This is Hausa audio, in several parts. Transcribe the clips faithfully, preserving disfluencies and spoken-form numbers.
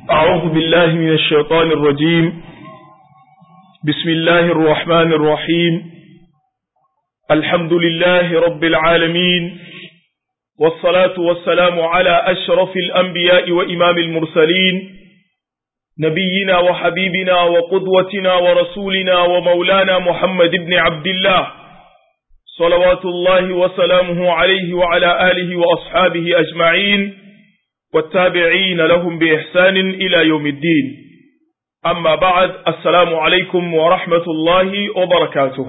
أعوذ بالله من الشيطان الرجيم. بسم الله الرحمن الرحيم. الحمد لله رب العالمين، والصلاة والسلام على أشرف الأنبياء وإمام المرسلين، نبينا وحبيبنا وقدوتنا ورسولنا ومولانا محمد بن عبد الله، صلوات الله وسلامه عليه وعلى آله وأصحابه أجمعين، والتابعين لهم بإحسان إلى يوم الدين. أما بعد، السلام عليكم ورحمة الله وبركاته.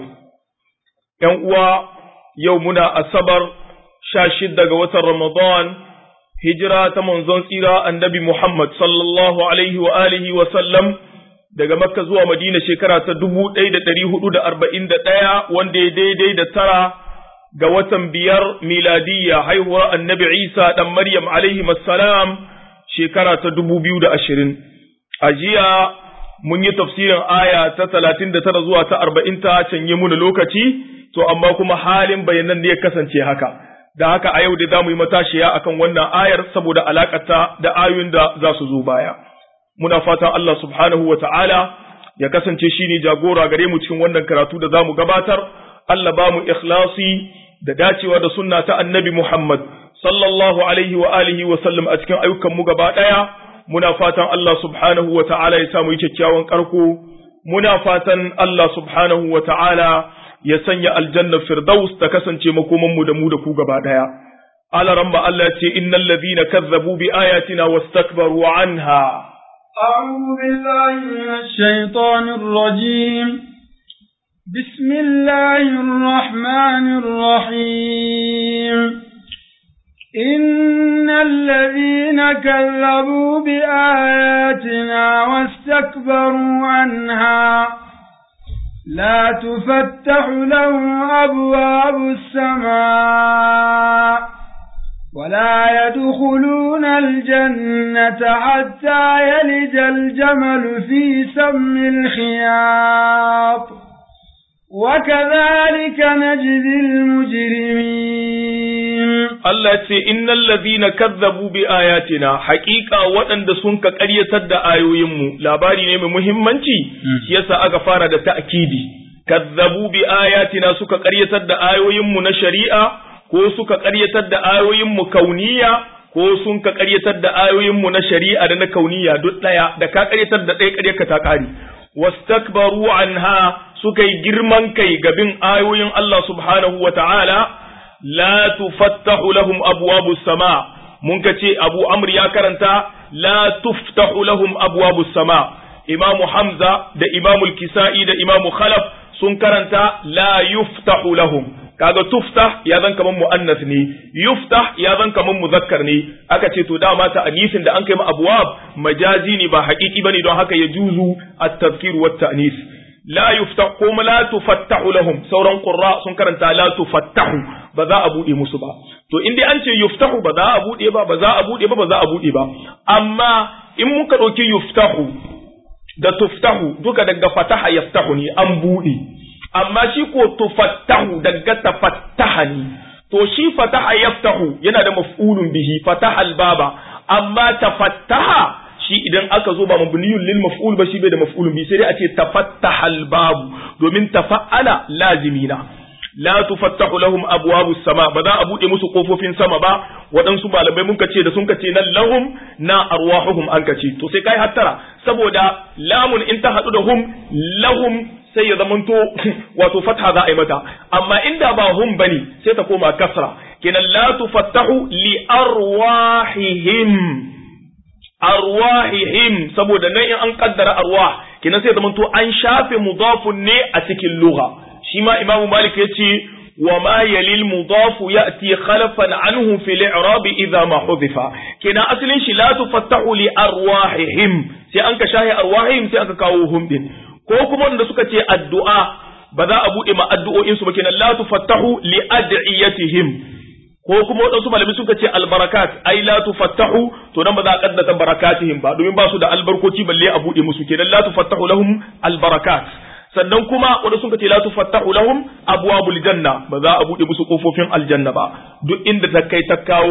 يومنا الصبر شاشد قوة رمضان، هجرة منزون إلى النبي محمد صلى الله عليه وآله وسلم daga Makka zuwa Madina shekara ta dubu ɗaya da ɗari hudu da arba'in da ɗaya, wanda ya daidai da tara ga watan biyar miladiyya haihuwar annabi Isa ɗan Maryam alaihi salam shekara ta dubu biyu da ashirin. A jiya mun yi tafsirin aya ta talatin da tara zuwa ta arba'in ta canye muna lokaci, to amma kuma halin bayanan ne ya kasance haka. Da haka a yau da za mu yi matashiya akan wannan ayar saboda alaƙata da ayoyin da za su zo baya. Muna fatan Allah subhanahu wa ta'ala ya kasance shi ne jagora gare mu cikin wannan karatu da za mu gabatar. Allah ba mu ikhlasi da dacewa da sunna ta annabi Muhammad sallallahu alaihi wa alihi wa sallam a cikin ayyukan mu gaba ɗaya. Muna fatan Allah subhanahu wa ta'ala ya samu yi kyakkyawan karko. Muna fatan Allah subhanahu wa ta'ala ya sanya aljanna firdaus ta kasance makoman mu da mu da ku gaba ɗaya. Ala ramba Allah ya ce innal ladhina kazzabu bi ayatina wastakbaru anha. أعوذ بالله من الشيطان الرجيم. بسم الله الرحمن الرحيم. إن الذين كذبوا بآياتنا واستكبروا عنها لا تفتح لهم أبواب السماء ولا يدخلون الجنة حتى يلج الجمل في سم الخياط وكذلك نجزي المجرمين. الله يقول إن الذين كذبوا بآياتنا حقيقة وأن دسونك قرية تد آيوهم لا باري نيم مهمنتي يسا أغفار دا تأكيدي. كذبوا بآياتنا سوك قرية تد آيوهم نشريئة ko suka ƙaryatar da ayoyinmu kauniya ko sun ka ƙaryatar da ayoyinmu na shari'a da na kauniya duk ɗaya, da ka ƙaryatar da ɗaya ƙaryarka ta ƙari. Wastakbaru anha, suka yi girman kai ga bin ayoyin Allah subhanahu wa ta'ala, la tufattahu lahum abwabu sama, mun ka ce Abu Amr ya karanta la tuftahu lahum abwabu sama. Imamu Hamza da Imamu Kisa'i da Imamu Khalaf sun karanta la yuftahu lahum. Kaga tuftah ya zan kaman mu'annas ne, yuftah ya zan kaman muzakkar ne. Aka ce to dama ta anisin da an kai ma abwab majazi ne ba haƙiƙi bane, don haka ya juzu at-tadhkir wa at-ta'nis. La yuftah kuma la tufattahu lahum, sauran qurra sun karanta la tufattahu, ba za a bude musu ba. To in dai an ce yuftahu ba za a bude ba, ba za a bude ba, ba za a bude ba. Amma in muka dauki yuftahu da tuftahu duka daga fataha yaftahu ne, an bude. Amma shi ko tufattahu daga tafattaha ne, to shi fataha yaftahu yana da maf'ulun bihi, fataha albaba, amma tafattaha shi idan aka zo ba mabniyun lil maf'ul ba, shi bai da maf'ulun bihi, sai dai a ce tafattaha albabu, domin tafa'ala lazimina. La tufattahu lahum abwabu sama, ba za a bude musu kofofin sama ba. Waɗansu malamai mun kace da sun kace nan lahum na arwahuhum an kace, to sai kai hattara, saboda lamun in ta hadu da hum lahum sai ya zamanto wato fatha za a yi mata, amma inda ba hum bane sai ta koma kasra. Kenan la tufattahu li arwahihim, arwahihim, saboda nan in an kaddara arwah kenan sai zamanto an shafe mudafun ne a cikin lugha. Shi ma Imam Malik yace wa ma yalil mudafu ya'ti khalafan anhu fi al-i'rab idha ma hudifa. Kenan asalin shi la tufattahu li arwahihim, sai an ka shahi arwahihim sai aka kawo hum din. Ko kuma wanda suka ce addu'a ba za a buɗe ma addu'o'insu ba, kenan la tufattahu li ad'iyatihim. Ko kuma waɗansu malamai suka ce albarakat, ai la tufattahu, to nan ba za a kaddata barakatihim ba, domin ba su da albarkoci balle a buɗe musu, kenan la tufattahu lahum albarakat. sannan kuma wanda sun ce la tufattahu lahum abwabul janna, ba za a bude musu kofofin aljanna ba. Duk inda ta kai ta kawo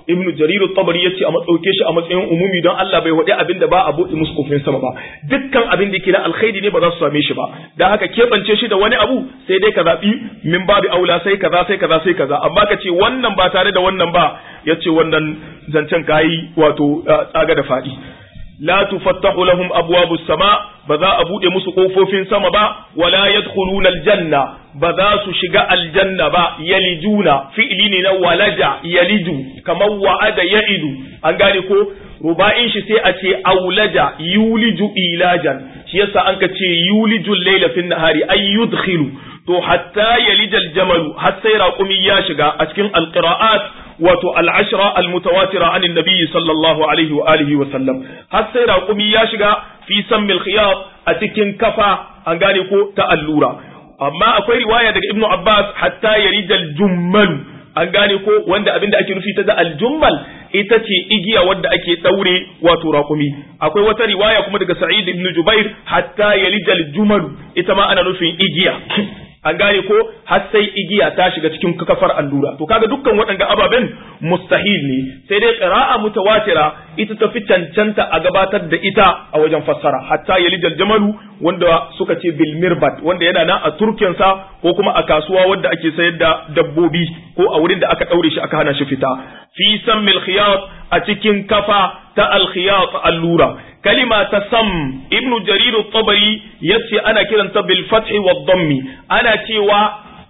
ibnu jarir at-tabari yace a matsauke shi a matsayin umumi don Allah bai wadi abinda ba a bude musu kofin sama ba dukkan abin da yake na alkhairi ne ba za su same shi ba dan haka kebance shi da wani abu sai dai ka zabi min babu aula sai kaza sai kaza sai kaza amma ka ce wannan ba tare da wannan ba yace wannan zancen kai wato tsaga da fadi la tufattahu lahum abwabus sama ba za a bude musu kofofin sama ba wala yadkhuluna aljanna ba za su shiga aljanna ba yalijuna fi'li ne na walaja yaliju kamar wa'ada ya'idu an gane ko ruba'in shi sai a ce aulaja yuliju ilajan shi yasa an ka ce yuliju layla fin nahari ay yudkhilu to hatta yalijal jamalu har sai raqumi ya shiga a cikin alqira'at wato al'ashra al-mutawatira anin nabiyyi sallallahu alaihi wa alihi wa sallam har sai raqumi ya shiga fi sammil khiyat a cikin kafa an gane ko ta allura amma akwai riwaya daga ibnu abbas hatta yarijal jummal an gane ko wanda abinda ake nufi ta da aljummal ita ce igiya wadda ake daure wato raqumi akwai wata riwaya kuma daga sa'id ibn jubair hatta yalijal jumal ita ma ana nufin igiya an gane ko har sai igiya ta shiga cikin kafar allura to kaga dukkan waɗanda ababen mustahil ne sai dai qira'a mutawatira ita ta fi cancanta a gabatar da ita a wajen fassara hatta yalijal jamalu wanda suka ce bil mirbat wanda yana nan a turken sa ko kuma a kasuwa wanda ake sayar da dabbobi ko a wurin da aka daure shi aka hana shi fita fi sammil khiyat a cikin kafa ta al khiyat allura kalima ta sam ibnu jarir at-tabari yace ana kiranta bil fathi wad dammi ana cewa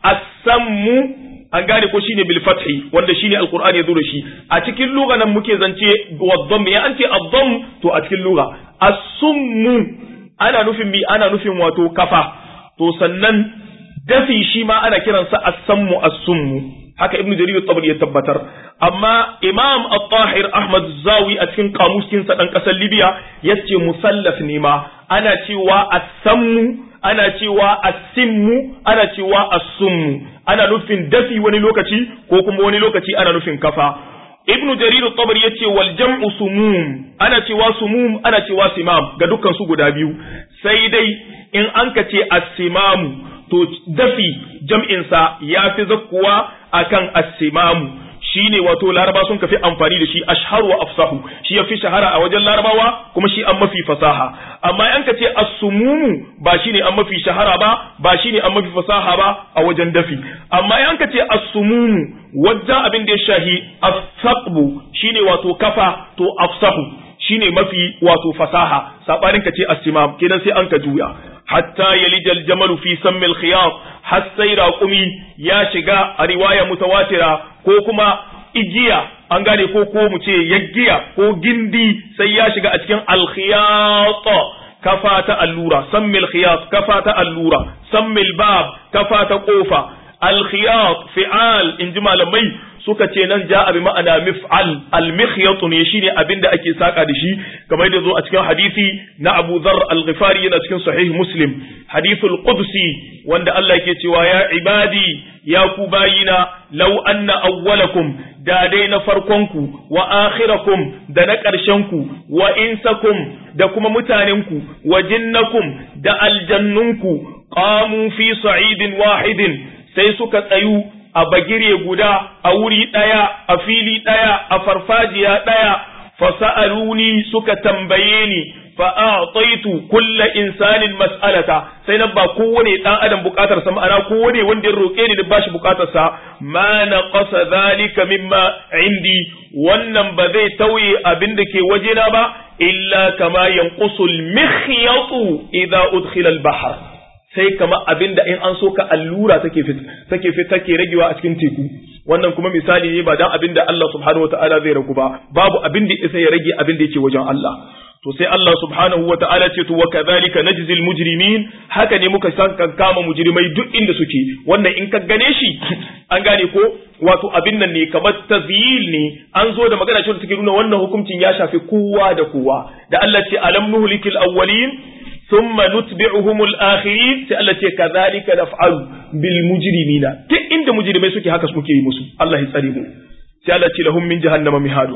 as-sammu an gane ko shine bil fathi wanda shine alqur'ani ya zo da shi a cikin lugha nan muke zance wad dammi ya anti ad-damm to a cikin lugha as-summu ana nufin mi ana nufin wato kafa to sannan dafi shi ma ana kiransa as-sammu as-summu haka ibnu jarir at-tabari ya tabbatar amma imam at-tahir ahmad zawi a cikin kamuskin sa dan kasar libya yace musallaf ne ma ana cewa as-sammu ana cewa as-simmu ana cewa as-summu ana nufin dafi wani lokaci ko kuma wani lokaci ana nufin kafa ibnu jarir at-tabari yace wal jam'u sumum ana cewa sumum ana cewa simam ga dukkan su guda biyu sai dai in an ka ce as-simamu to dafi jam'in sa yafi zakkuwa akan as-simamu shine wato laraba sun kafi amfani da shi ashharu wa afsahu shi yafi shahara a wajen larabawa kuma shi an mafi fasaha amma an ka ce as-sumumu ba shine an mafi shahara ba ba shine an mafi fasaha ba a wajen dafi amma an ka ce as-sumumu wajen abin da ya shahi as-saqbu shine wato kafa to afsahu shine mafi wato fasaha sabanin ka ce as-simam kenan sai an ka juya hatta yalijal jamalu fi sammil khiyat har sai raqumi ya shiga a riwaya mutawatira ko kuma igiya an gane ko ko mu ce yaggiya ko gindi sai ya shiga a cikin al khiyat kafa ta allura sammil khiyat kafa ta allura sammil bab kafa ta kofa al khiyat fi'al inji malamai suka ce nan ja'a bi ma'ana mif'al al-mikhyat ne shine abinda ake saka da shi kamar da zo a cikin hadisi na Abu Dharr al-Ghifari yana cikin sahih Muslim hadithul qudsi wanda Allah yake cewa ya ibadi ya ku bayina law anna awwalakum da dai na farkonku wa akhirakum da na ƙarshenku wa insakum da kuma mutanenku wa jinnakum da aljannunku qamu fi sa'idin wahidin sai suka tsayu a bagire guda a wuri ɗaya a fili ɗaya a farfajiya ɗaya fasa'aluni suka tambaye ni fa'ataitu kulla insanin mas'alata sai nan ba kowane ɗan adam buƙatar sa ma'ana kowane wanda ya roƙe ni da bashi buƙatar sa ma naqasa zalika mimma indi wannan ba zai tauye abin da ke wajena ba illa kama yanqusul mikhyatu idza udkhila al-bahr sai kama abinda in an so ka allura take fit take fit take ragewa a cikin teku wannan kuma misali ne ba dan abinda Allah subhanahu wataala zai ragu ba babu abinda sai ya rage abinda yake wajen Allah to sai Allah subhanahu wataala ce to wa kadhalika najzil mujrimin haka ne muka san kama mujrimai duk inda suke wannan in ka gane shi an gane ko wato abin nan ne kamar tazyil ne an zo da magana ce da take nuna wannan hukuncin ya shafi kowa da kowa da Allah ce alam nuhlikil awwalin ثم نتبعهم الآخرين سألتي كذلك نفعل بالمجرمين كي عند مجرمين سكي هكا سكي مسو الله يسلمه سألتي لهم من جهنم مهاد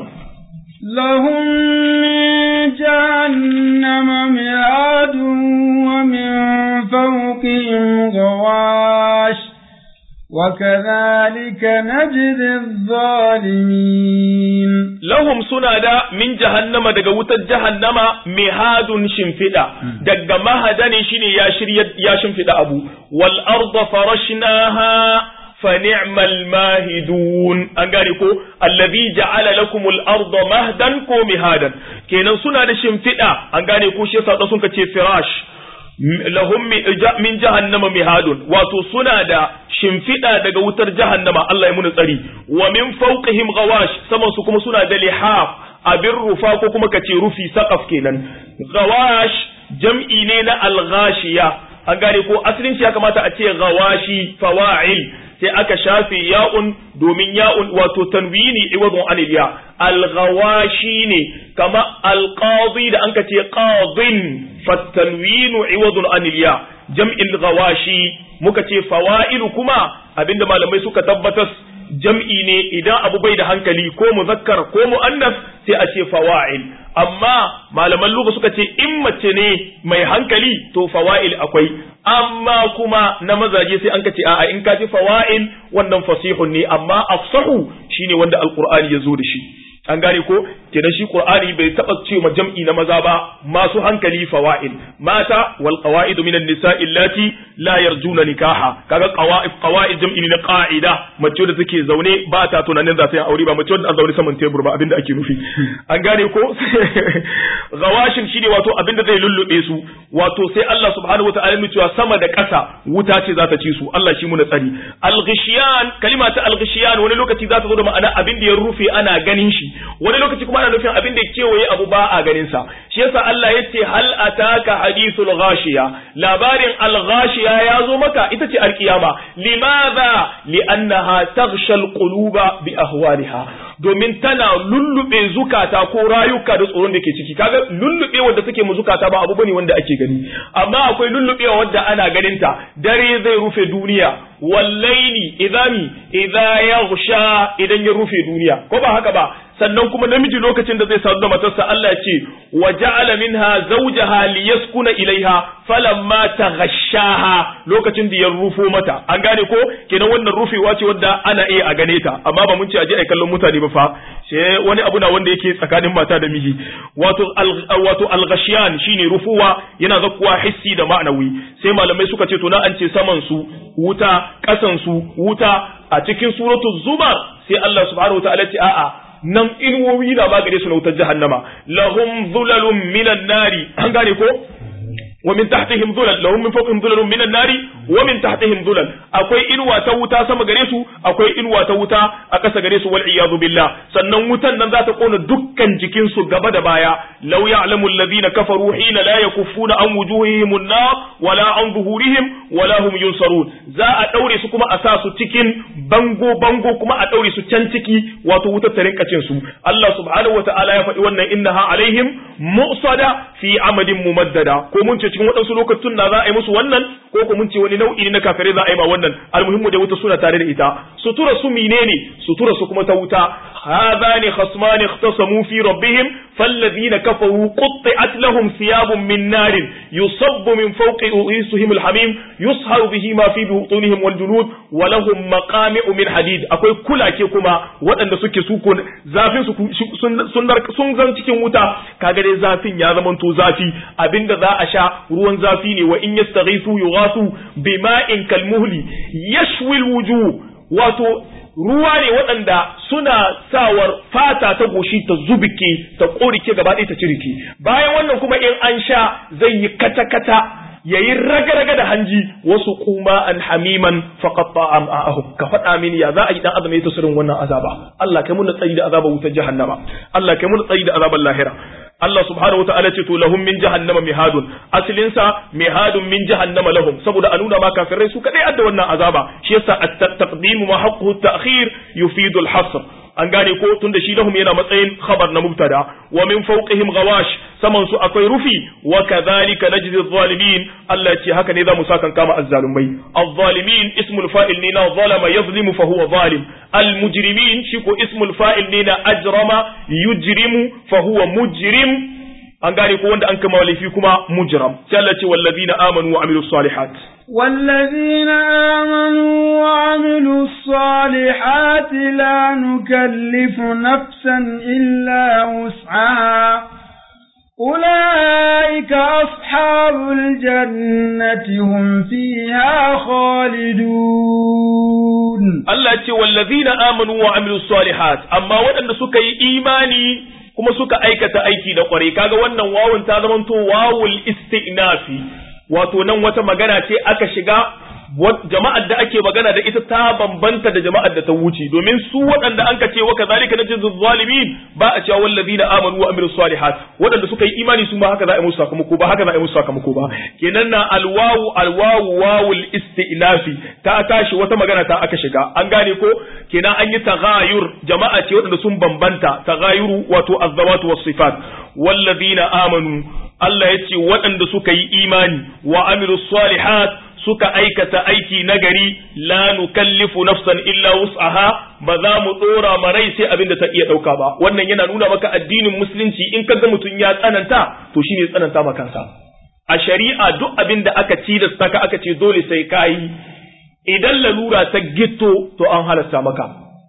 لهم من جهنم مهاد ومن فوقهم غواش وكذلك نجزي الظالمين lahum suna da min jahannama daga wutar jahannama mihadun shimfida daga mahadani shine ya shirya ya shimfida abu wal arda farashnaha fa ni'mal mahidun an gane ko allazi ja'ala lakumul arda mahdan ko mihadan kenan suna da shimfida an gane ko shi yasa da sun kace firash lahum min jahannama mihadun wato suna da shimfida daga wutar jahannama Allah ya muni tsari wa min fawqihim ghawash saman su kuma suna da lihaf abin rufa ko kuma kace rufi saqaf kenan ghawash jam'i ne na al-ghashiya an gane ko asalin shi ya kamata a ce ghawashi fawa'il sai aka shafe ya'un domin ya'un wato tanwini iwadun anil ya al-ghawashi ne kama al-qadi da anka ce qadin fatanwinu iwadun anil ya jam'il ghawashi muka ce fawa'ilu kuma abinda malamai suka tabbatar jam'i ne idan abu bai da hankali ko muzakkar ko muannas sai a ce fawa'il amma malaman lugha suka ce in mace ne mai hankali to fawa'il akwai amma kuma na mazaje sai an ka ce a'a in ka ji fawa'il wannan fasihun ne amma afsahu shine wanda alqur'ani ya zo da shi an gane ko kenan shi qur'ani bai taba ce ma jam'i na maza ba masu hankali fawa'il mata wal qawa'id minan nisa'i allati la yarjuna nikaha kaga qawa'id qawa'id jam'i ne na qa'ida mace da take zaune ba ta tunanin za ta yi aure ba mace da zaune saman tebur ba abinda ake nufi an gane ko gawashin shine wato abinda zai lullube su wato sai Allah subhanahu wataala ya cewa sama da ƙasa wuta ce za ta ci su Allah shi mu na tsari al-ghishyan kalima ta al-ghishyan wani lokaci za ta zo da ma'ana abin da ya rufe ana ganin shi wani lokaci kuma ana nufin abin da kewaye abu ba a ganin sa shi yasa Allah ya ce hal ataka hadithul ghashiya labarin al-ghashiya ya zo maka ita ce al-qiyama limadha li'annaha taghsha al-quluba bi ahwaliha domin tana lullube zukata ko rayuka da tsoron da ke ciki kaga lullube wanda take mu zukata ba abu bane wanda ake gani amma akwai lullube wanda ana ganin ta dare zai rufe duniya wallaini idami idza yaghsha idan ya rufe duniya ko ba haka ba sannan kuma namiji lokacin da zai sadu da matarsa Allah ya ce wa ja'ala minha zawjaha liyaskuna ilaiha falamma taghashaha lokacin da ya rufo mata an gane ko kenan wannan rufewa ce wanda ana iya a gane ta amma ba mun ce aje ai kallon mutane ba fa sai wani abu na wanda yake tsakanin mata da miji wato wato al-ghashyan shine rufuwa yana zakkuwa hissi da ma'anawi sai malamai suka ce to na an ce saman su wuta kasan su wuta a cikin suratul zumar sai Allah subhanahu wataala ce a'a nan inuwowi na magare su na wutar jahannama lahum dhulalun minan nari an gane ko wa min tahtihim dhulal lahum min fawqihim dhulalun minan nari wa min tahtihim dhulal akwai inuwa ta wuta sama gare su akwai inuwa ta wuta a ƙasa gare su wal iyadu billah sannan wutan nan za ta kona dukkan jikin su gaba da baya law ya'lamu alladhina kafaru hina la yakuffuna an wujuhihim an-nar wala an zuhurihim wala hum yunsarun za a daure su kuma a sa su cikin bango bango kuma a daure su can ciki wato wutar ta rinka cin su Allah subhanahu wataala ya faɗi wannan innaha alaihim mu'sada fi amadin mumaddada ko mun ce cikin waɗansu lokacin na za a yi musu wannan ko ko mun ce wani nau'i na kafirai za a yi ma wannan almuhimmu da wuta suna tare da ita sutura su menene sutura su kuma ta wuta hadani khasmani ikhtasamu fi rabbihim falladhina kafaru qutti'at lahum thiyabun min narin yusabbu min fawqi ru'usihim alhamim yusharu bihi ma fi butunihim wal julud wa lahum maqami'u min hadid akwai kulake kuma waɗanda suke su zafin su sun sun zan cikin wuta kaga dai zafin ya zamanto zafi abinda za a sha ruwan zafi ne wa in yastaghisu yughasu bima'in kalmuhli yashwi alwujuh wato ruwa ne waɗanda suna sawar fata ta goshi ta zubike ta korike gaba ɗaya ta cirike bayan wannan kuma in an sha zai yi kata-kata yayi raga-raga da hanji wasu kuma an hamiman faqatta am'ahu ka faɗa mini ya za a yi dan azumi ta sirrin wannan azaba Allah kai mun tsari da azabar wutar jahannama Allah kai mun tsari da azabar lahira Allah subhanahu wa ta'ala ce to lahum min jahannama mihadun aslin sa mihadun min jahannama lahum saboda a nuna ma kafirai su kadai adda wannan azaba shi yasa at-taqdim ma haqqu at-ta'khir yufidu al-hasr an gane ko tunda shi lahum yana matsayin khabar na mubtada wa min fawqihim ghawash saman su akwai rufi wa kadhalika najzi adh-dhalimin Allah ce haka ne zamu sakan kama azzalumai adh-dhalimin ismul fa'il ne na zalama yazlimu fa huwa zalim al-mujrimin shi ko ismul fa'il ne na ajrama yujrimu fa huwa mujrim an gane ko wanda an kama laifi kuma mujram sai Allah ce wallazina amanu wa amilus salihat والذين آمنوا وعملوا الصالحات لا نكلف نفسا إلا وسعها أولئك أصحاب الجنة هم فيها خالدون. الله والذين آمنوا وعملوا الصالحات أما وأن سكي إيماني كما سكا أيكة أيكي دقري كاغا وأن واو تازمنتو واو الاستئنافي wato nan wata magana ce aka shiga jama'ar da ake magana da ita ta bambanta da jama'ar da ta wuce domin su waɗanda an ka ce wa kazalika najzul zalimin ba a cewa wallazina amanu wa amilus salihat waɗanda suka yi imani su ma haka za a yi musu sakamako ba haka za a yi musu sakamako ba kenan na alwawu alwawu wawul istinafi ta tashi wata magana ta aka shiga an gane ko kenan an yi taghayur jama'a ce waɗanda sun bambanta taghayuru wato azzawatu was sifat wallazina amanu Allah ya ce waɗanda suka yi imani wa amilus salihat suka aikata aiki nagari la nukallifu nafsan illa wus'aha ba za mu dora marai sai abin da ta iya dauka ba wannan yana nuna maka addinin musulunci in kaga mutun ya tsananta to shine tsananta maka kansa a shari'a duk abin da aka tilasta ka aka ce dole sai kai idan lalura ta gitto to an halasta maka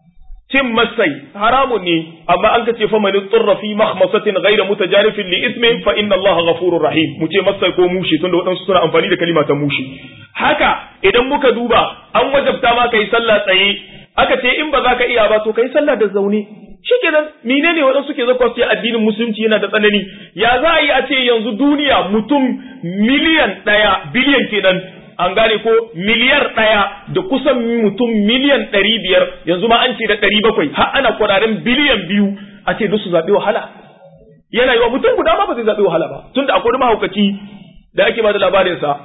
cin masai haramun ne amma an kace fa man tsarra fi makhmasatin ghayra mutajarifin li ismin fa inna allaha ghafurur rahim mu ce masai ko mushi tunda wadansu suna amfani da kalima ta mushi haka idan muka duba an wajabta ma kai sallah tsaye aka ce in ba za ka iya ba to kai sallah da zaune shikenan menene wadansu ke zakwa sai addinin musulunci yana da tsanani ya za a yi a ce yanzu duniya mutum miliyan daya biliyan kenan an gane ko miliyar ɗaya da kusan mutum miliyan ɗari biyar yanzu ma an ce da ɗari bakwai har ana kwararin biliyan biyu a ce duk su zaɓi wahala yana yi wa mutum guda ma ba zai zaɓi wahala ba tunda akwai mahaukaci da ake ba da labarinsa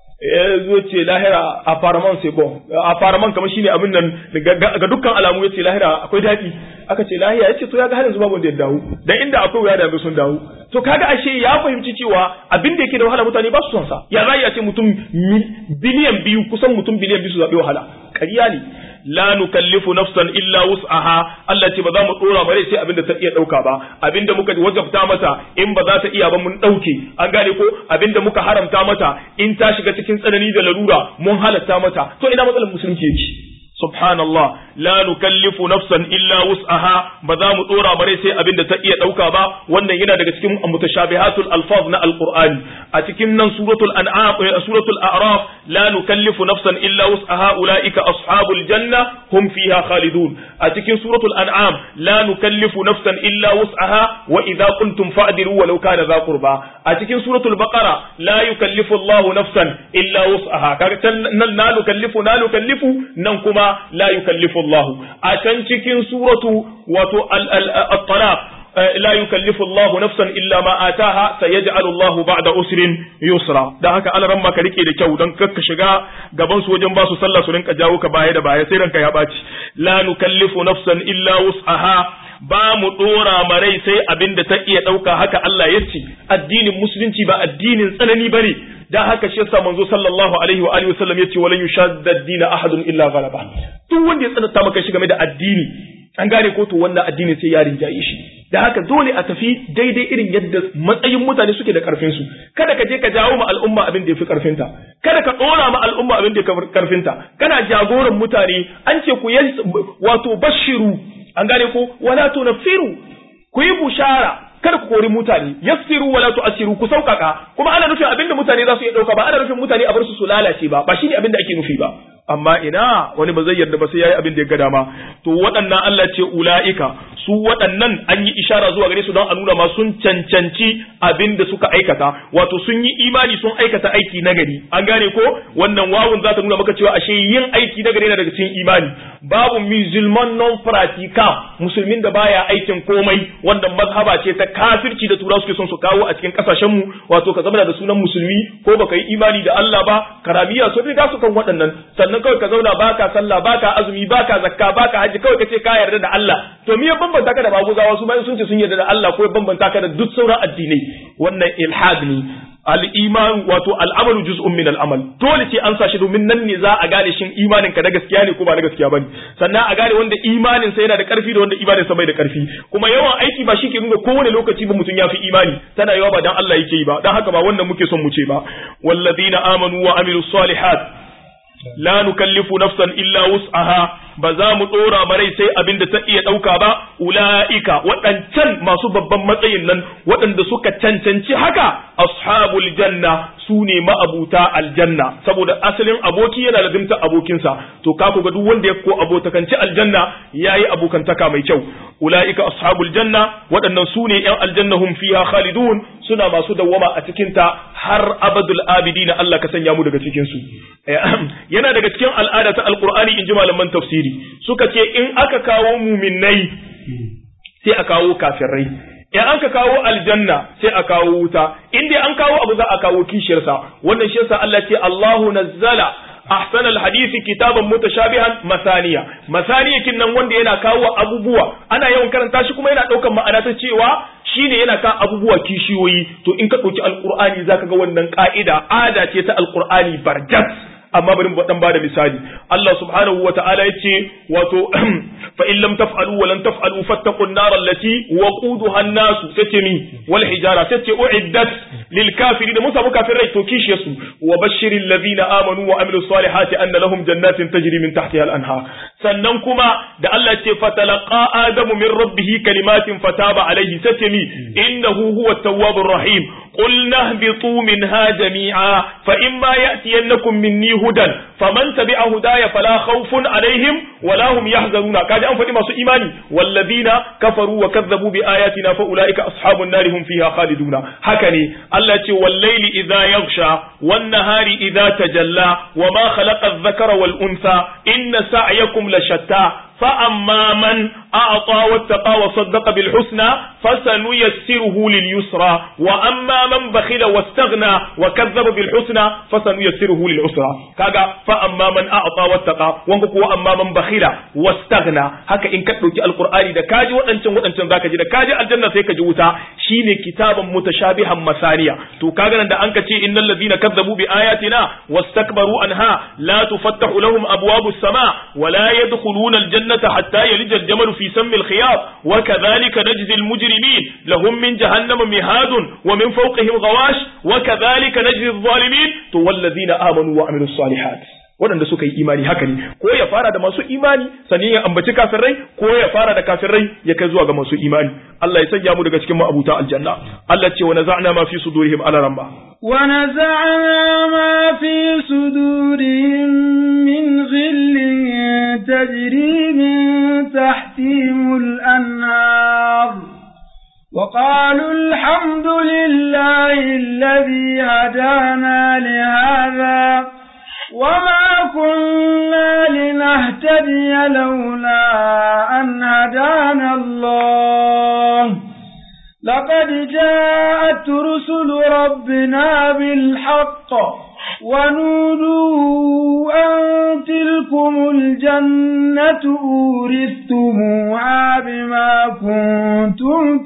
ya zo ce lahira a faraman sai bon a faraman kamar shine abin nan ga dukkan alamu ya ce lahira akwai daɗi aka ce lahiya ya ce to ya ga har yanzu babu wanda ya dawo dan inda akwai wuya da sun dawo to kaga ashe ya fahimci cewa abin da yake da wahala mutane ba su son sa ya zai a ce mutum biliyan biyu kusan mutum biliyan biyu su zaɓi wahala ƙarya ne la nukallifu nafsan illa wus'aha Allah ce ba za mu dora bare sai abinda ta iya dauka ba abinda muka wajabta mata in ba za ta iya ba mun dauke an gane ko abinda muka haramta mata in ta shiga cikin tsanani da larura mun halatta mata to ina matsalar musulunci yake subhanallah la nukallifu nafsan illa wus'aha ba za mu dora bare sai abinda ta iya dauka ba wannan yana daga cikin mutashabihatul alfaz na alqur'ani a cikin nan suratul an'am suratul a'raf la nukallifu nafsan illa wus'aha ulaika ashabul janna hum fiha khalidun a cikin suratul an'am la nukallifu nafsan illa wus'aha wa idza qultum fa'dilu walau kana dha qurba a cikin suratul baqara la yukallifu Allahu nafsan illa wus'aha kaga nan la nukallifu la nukallifu nan kuma la yukallifu Allah a can cikin suratu wato al-talaq la yukallifu Allah nafsan illa ma ataha sayaj'alu Allah ba'da usrin yusra dan haka alaran ma ka rike da kyau dan kakka shiga gaban su wajen ba su sallah su rinka jawo ka baya da baya sai ranka ya baci la nukallifu nafsan illa wus'aha ba mu dora marai sai abinda ta iya dauka haka Allah ya ce addinin musulunci ba addinin tsanani bane dan haka shi yasa manzo sallallahu alaihi wa alihi wasallam yace walan yushadda ad-din ahadun illa ghalaba duk wanda ya tsananta maka shi game da addini an gane ko to wannan addini sai ya rinjaye shi da haka dole a tafi daidai irin yadda matsayin mutane suke da karfin su kada ka je ka jawo ma al'umma abin da yafi karfin ta kada ka dora ma al'umma abin da yafi karfin ta kana jagoran mutane an ce ku wato bashiru an gane ko wala tunfiru ku yi bushara kada ku kori mutane yassiru wala tu'assiru ku saukaka kuma ana nufin abinda mutane za su iya dauka ba ana nufin mutane a bar su su lalace ba ba shine abinda ake nufi ba amma ina wani ba zai yarda ba sai yayi abin da ya ga dama to waɗannan Allah ce ulaika su waɗannan an yi ishara zuwa gare su don a nuna ma sun cancanci abin da suka aikata wato sun yi imani sun aikata aiki nagari an gane ko wannan wawun za ta nuna maka cewa ashe yin aiki nagari yana daga cikin imani babu musulman non pratica musulmin da baya aikin komai wannan mazhaba ce ta kafirci da tura suke son su kawo a cikin kasashen mu wato ka zama da sunan musulmi ko baka yi imani da Allah ba karamiya so riga su kan waɗannan sannan kawai ka zauna baka sallah baka azumi baka zakka baka haji kawai kace ka yarda da Allah to me ya bambanta ka da maguzawa su bayan sun ce sun yarda da Allah ko ya bambanta ka da duk sauran addinai wannan ilhad ne al-iman wato al-amalu juz'un min al-amal dole ce an sashi domin nan ne za a gane shin imanin ka na gaskiya ne ko ba na gaskiya bane sannan a gane wanda imanin sa yana da karfi da wanda imanin sa bai da karfi kuma yawan aiki ba shi ke nuna kowane lokaci ba mutum ya fi imani tana yawa ba dan Allah yake yi ba dan haka ba wannan muke son mu ce ba walladina amanu wa amilus salihat la nukallifu nafsan illa wus'aha ba za mu dora ba rai sai abinda ta iya dauka ba ulaika wadancan masu babban matsayin nan wadanda suka cancanci haka ashabul janna sune ma'abuta aljanna saboda asalin aboki yana lazimta abokinsa to ka ku ga duk wanda ya ko abotakanci aljanna yayi abokantaka mai kyau ulaika ashabul janna wadannan sune yan aljanna hum fiha khalidun suna masu dawwama a cikin ta har abadul abidina Allah ka sanya mu daga cikin su yana daga cikin al'ada ta alqur'ani inji malaman tafsiri suka ce in aka kawo muminai sai a kawo kafirai in aka kawo aljanna sai a kawo wuta in dai an kawo abu za a kawo kishiyarsa wannan shi yasa Allah ce Allahu nazzala ahsan alhadith kitaban mutashabihan masaniya masaniya kinnan wanda yana kawo abubuwa ana yawan karanta shi kuma yana daukan ma'ana ta cewa shine yana ka abubuwa kishiyoyi to in ka dauki alqur'ani zaka ga wannan ka'ida ada ce ta alqur'ani barjat amma bari mu dan bada misali Allah subhanahu wata'ala yace wato fa in lam taf'alu wa lan taf'alu fattaqun nar allati waquduha an-nas sace mi wal hijara sace uiddat lil kafirin da musa kafirai to kishi su wa bashiril ladina amanu wa amilus salihati anna lahum jannatin tajri min tahtiha al-anhar sannan kuma da Allah yace fatalaqa adamu min rabbih kalimatin fataba alayhi sace mi innahu huwa at-tawwabur rahim qulna ihbitu minha jami'a fa imma ya'tiyannakum minni hudan faman tabi'a hudaya fala khawfun alaihim wala hum yahzanuna kaji an faɗi masu imani walladina kafaru wa kazzabu bi ayatina fa ulaika ashabun nar hum fiha khaliduna haka ne Allah ce wal layli idha yaghsha wan nahari idha tajalla wama khalaqa adh-dhakara wal untha inna sa'yakum la shatta فأما من أعطى واتقى وصدق بالحسنى فسنيسره لليسرى وأما من بخل واستغنى وكذب بالحسنى فسنيسره للعسرى كاغا فأما من أعطى واتقى وانكو أما من بخل واستغنى هكا إن كتلوك القرآن دا كاجي وأنشن وأنشن ذاك جدا كاجي الجنة سيكا جوتا شيني كتابا متشابها مثانية تو كاغا دا أنك إن الذين كذبوا بآياتنا واستكبروا عنها لا تفتح لهم أبواب السماء ولا يدخلون الجنة حتى يلج الجمل في سم الخياط وكذلك نجزي المجرمين لهم من جهنم مهاد ومن فوقهم غواش وكذلك نجزي الظالمين تو الذين آمنوا وعملوا الصالحات waɗanda suka yi imani haka ne ko ya fara da masu imani sannan ya ambaci kafirai ko ya fara da kafirai ya kai zuwa ga masu imani Allah ya sanya mu daga cikin ma'abuta aljanna Allah ce wa naza'na ma fi sudurihim ala ramba wa naza'na ma fi sudurihim min ghillin tajri min tahtihimul anhar وقالوا الحمد لله الذي هدانا لهذا وما كنا لنهتدي لولا أن هدانا الله لقد جاءت رسل ربنا بالحق ونودوا أن تلكم الجنة أورثتموها بما كنتم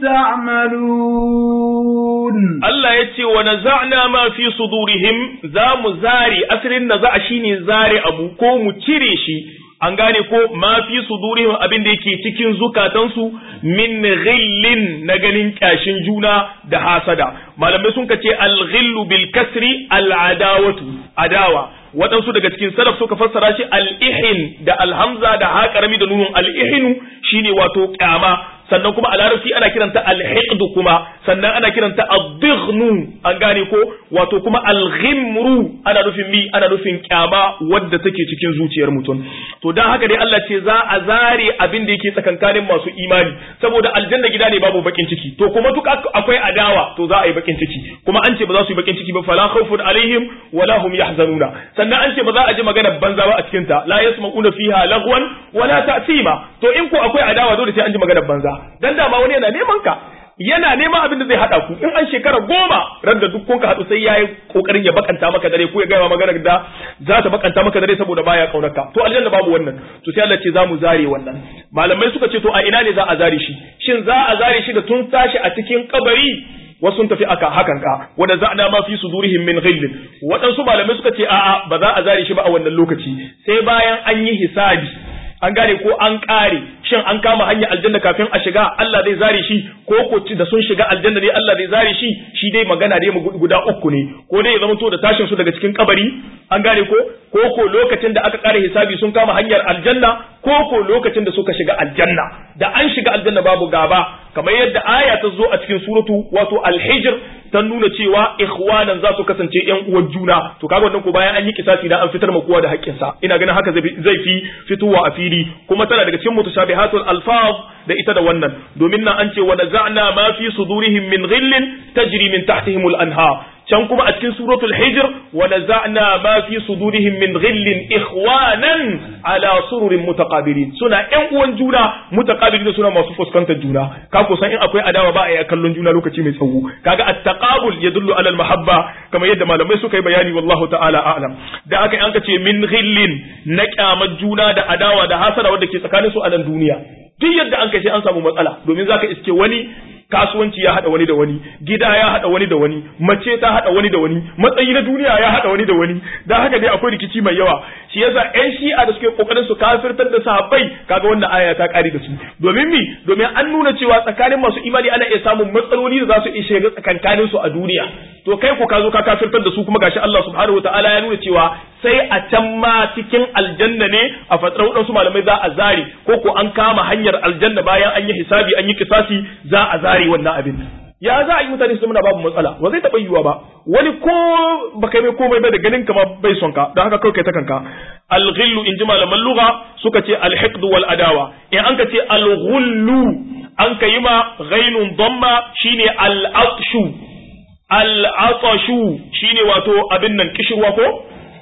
تعملون الله يتي ونزعنا ما في صدورهم ذا مزاري أسر النزع شيني زاري أبو كوم تريشي an gane ko ma fi sudurihim abin da yake cikin zukatansu min ghillin na ganin kyashin juna da hasada malamai sun kace al-ghillu bil kasri al-adawatu adawa waɗansu daga cikin salaf suka fassara shi al-ihin da al-hamza da ha karami da nunun al-ihinu shine wato kyama sannan kuma a larabci ana kiranta al-hiqd kuma sannan ana kiranta ad-dighnu an gane ko wato kuma al-ghimru ana nufin mi ana nufin kyama wadda take cikin zuciyar mutum to dan haka dai Allah ce za a zare abin da yake tsakankanin masu imani saboda aljanna gida ne babu bakin ciki to kuma duk akwai adawa to za a yi bakin ciki kuma an ce ba za su yi bakin ciki ba fala khawfun alaihim wala hum yahzanuna sannan an ce ba za a ji magana banza ba a cikin ta la yasma'una fiha lagwan wala ta'sima to in ko akwai adawa dole sai an ji magana banza dan dama wani yana neman ka yana neman abin da zai hada ku in an shekara goma ran da duk kun ka hadu sai yayi kokarin ya bakanta maka dare ko ya gaya magana da za ta bakanta maka dare saboda baya kaunarka to aljanna babu wannan to sai Allah ce za mu zare wannan malamai suka ce to a ina ne za a zare shi shin za a zare shi da tun tashi a cikin kabari wasu sun tafi aka hakan ka wanda za'na ma fi sudurihim min ghill wadansu malamai suka ce a'a ba za a zare shi ba a wannan lokaci sai bayan an yi hisabi an gane ko an kare shin an kama hanyar aljanna kafin a shiga Allah zai zare shi ko ko da sun shiga aljanna ne Allah zai zare shi shi dai magana dai guda uku ne ko dai ya zama to da tashin su daga cikin kabari an gane ko ko ko lokacin da aka kare hisabi sun kama hanyar aljanna ko ko lokacin da suka shiga aljanna da an shiga aljanna babu gaba kamar yadda aya ta zo a cikin suratu wato al-hijr ta nuna cewa ikhwanan za su kasance ƴan uwan juna to kaga wannan ko bayan an yi kisasi da an fitar ma kowa da haƙƙinsa ina ganin haka zai fi fitowa a fili kuma tana daga cikin mutashabihatul alfaz da ita da wannan domin nan an ce wa naza'na ma fi sudurihim min ghillin tajri min tahtihim al-anhar can kuma a cikin suratul hijr wa naza'na ma fi sudurihim min ghillin ikhwanan ala sururin mutaqabilin suna ƴan uwan juna mutaqabilin suna masu fuskantar juna ka ko san in akwai adawa ba a yi kallon juna lokaci mai tsawo kaga at-taqabul yadullu ala al-mahabba kamar yadda malamai suka yi bayani wallahu ta'ala a'lam da aka an ce min ghillin na kyamar juna da adawa da hasara wanda ke tsakanin su a nan duniya duk yadda an kai sai an samu matsala domin zaka iske wani kasuwanci ya hada wani da wani gida ya hada wani da wani mace ta hada wani da wani matsayi na duniya ya hada wani da wani dan haka dai akwai rikici mai yawa shi yasa ƴan shi'a da suke kokarin su kafirtar da sahabbai kaga wannan aya ta kare da su domin mi domin an nuna cewa tsakanin masu imani ana iya samun matsaloli da za su ishe ga tsakankanin su a duniya to kai ko ka zo ka kafirtar da su kuma gashi Allah subhanahu wataala ya nuna cewa sai a can ma cikin aljanna ne a fatsar wadansu malamai za a zare ko ko an kama hanyar aljanna bayan an yi hisabi an yi kisasi za a zare wannan abin ya za a yi mutane su muna babu matsala wa zai taɓa yiwuwa ba wani ko baka mai komai ba da ganin ka ma bai son ka don haka kawai kai ta kanka al-ghillu in ji malaman lugha suka ce al-hiqd wal adawa in an ka ce al-ghullu an ka yi ma ghainun dhamma shine al-atshu al-atshu shine wato abin nan kishirwa ko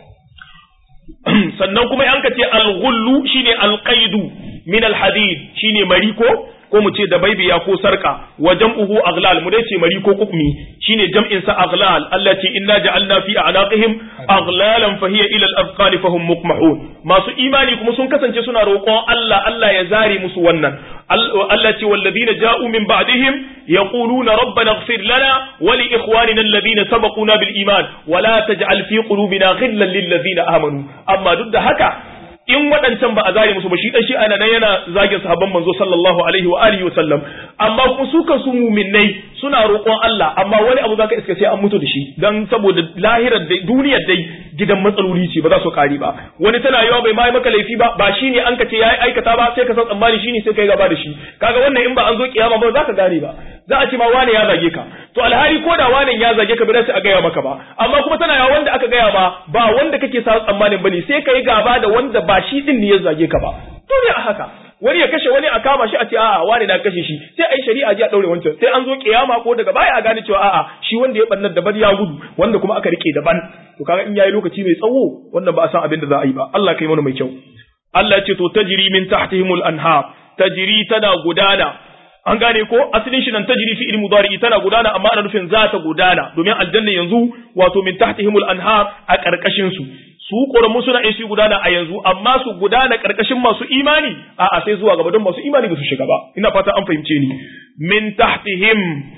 sannan kuma an ka ce al-ghullu shine al-qaidu min al-hadid shine mari ko ko mu ce da baibiya ko sarka wa jam'uhu aghlal mu dai ce mari ko kukmi shine jam'in sa aghlal Allah ce inna ja'alna fi a'naqihim aghlalan fa hiya ila al-afqali fa hum muqmahun masu imani kuma sun kasance suna roƙon Allah Allah ya zare musu wannan Allah ce walladina ja'u min ba'dihim yaquluna rabbana ighfir lana wa li ikhwanina alladhina sabaquna bil iman wa la taj'al fi qulubina ghillan lil ladina amanu amma duk da haka in waɗancan ba a zare musu ba shi dan shi ana nan yana zagin sahabban manzo sallallahu alaihi wa alihi wa sallam amma kuma su kan su mu'minnai suna roƙon Allah amma wani abu zaka iska sai an mutu da shi dan saboda lahirar dai duniyar dai gidan matsaloli ce ba za su kare ba wani tana yawa bai mai maka laifi ba ba shine an ka ce yayi aikata ba sai ka san tsammani shine sai kai gaba da shi kaga wannan in ba an zo kiyama ba za ka gane ba za a ce ma wane ya zage ka to alhali ko da wane ya zage ka bai sai a gaya maka ba amma kuma tana yawa wanda aka gaya ba ba wanda kake sa tsammanin bane sai kai gaba da wanda ba shi din ne ya zage ka ba to ne a haka wani ya kashe wani a kama shi a ce a'a wani na kashe shi sai ai shari'a ji a daure wancan sai an zo kiyama ko daga baya a gane cewa a'a shi wanda ya bannar daban ya gudu wanda kuma aka rike daban to kaga in yayi lokaci mai tsawo wannan ba a san abin da za a yi ba Allah kai mana mai kyau Allah ya ce to tajri min tahtihimul anhar tajri tana gudana an gane ko asalin shi nan tajri fi ilmu mudari tana gudana amma ana nufin za ta gudana domin aljanna yanzu wato min tahtihimul anhar a karkashin su su ƙoramu suna yin su gudana a yanzu amma su gudana ƙarƙashin masu imani a'a sai zuwa gaba don masu imani ba su shiga ba ina fata an fahimce ni min tahtihim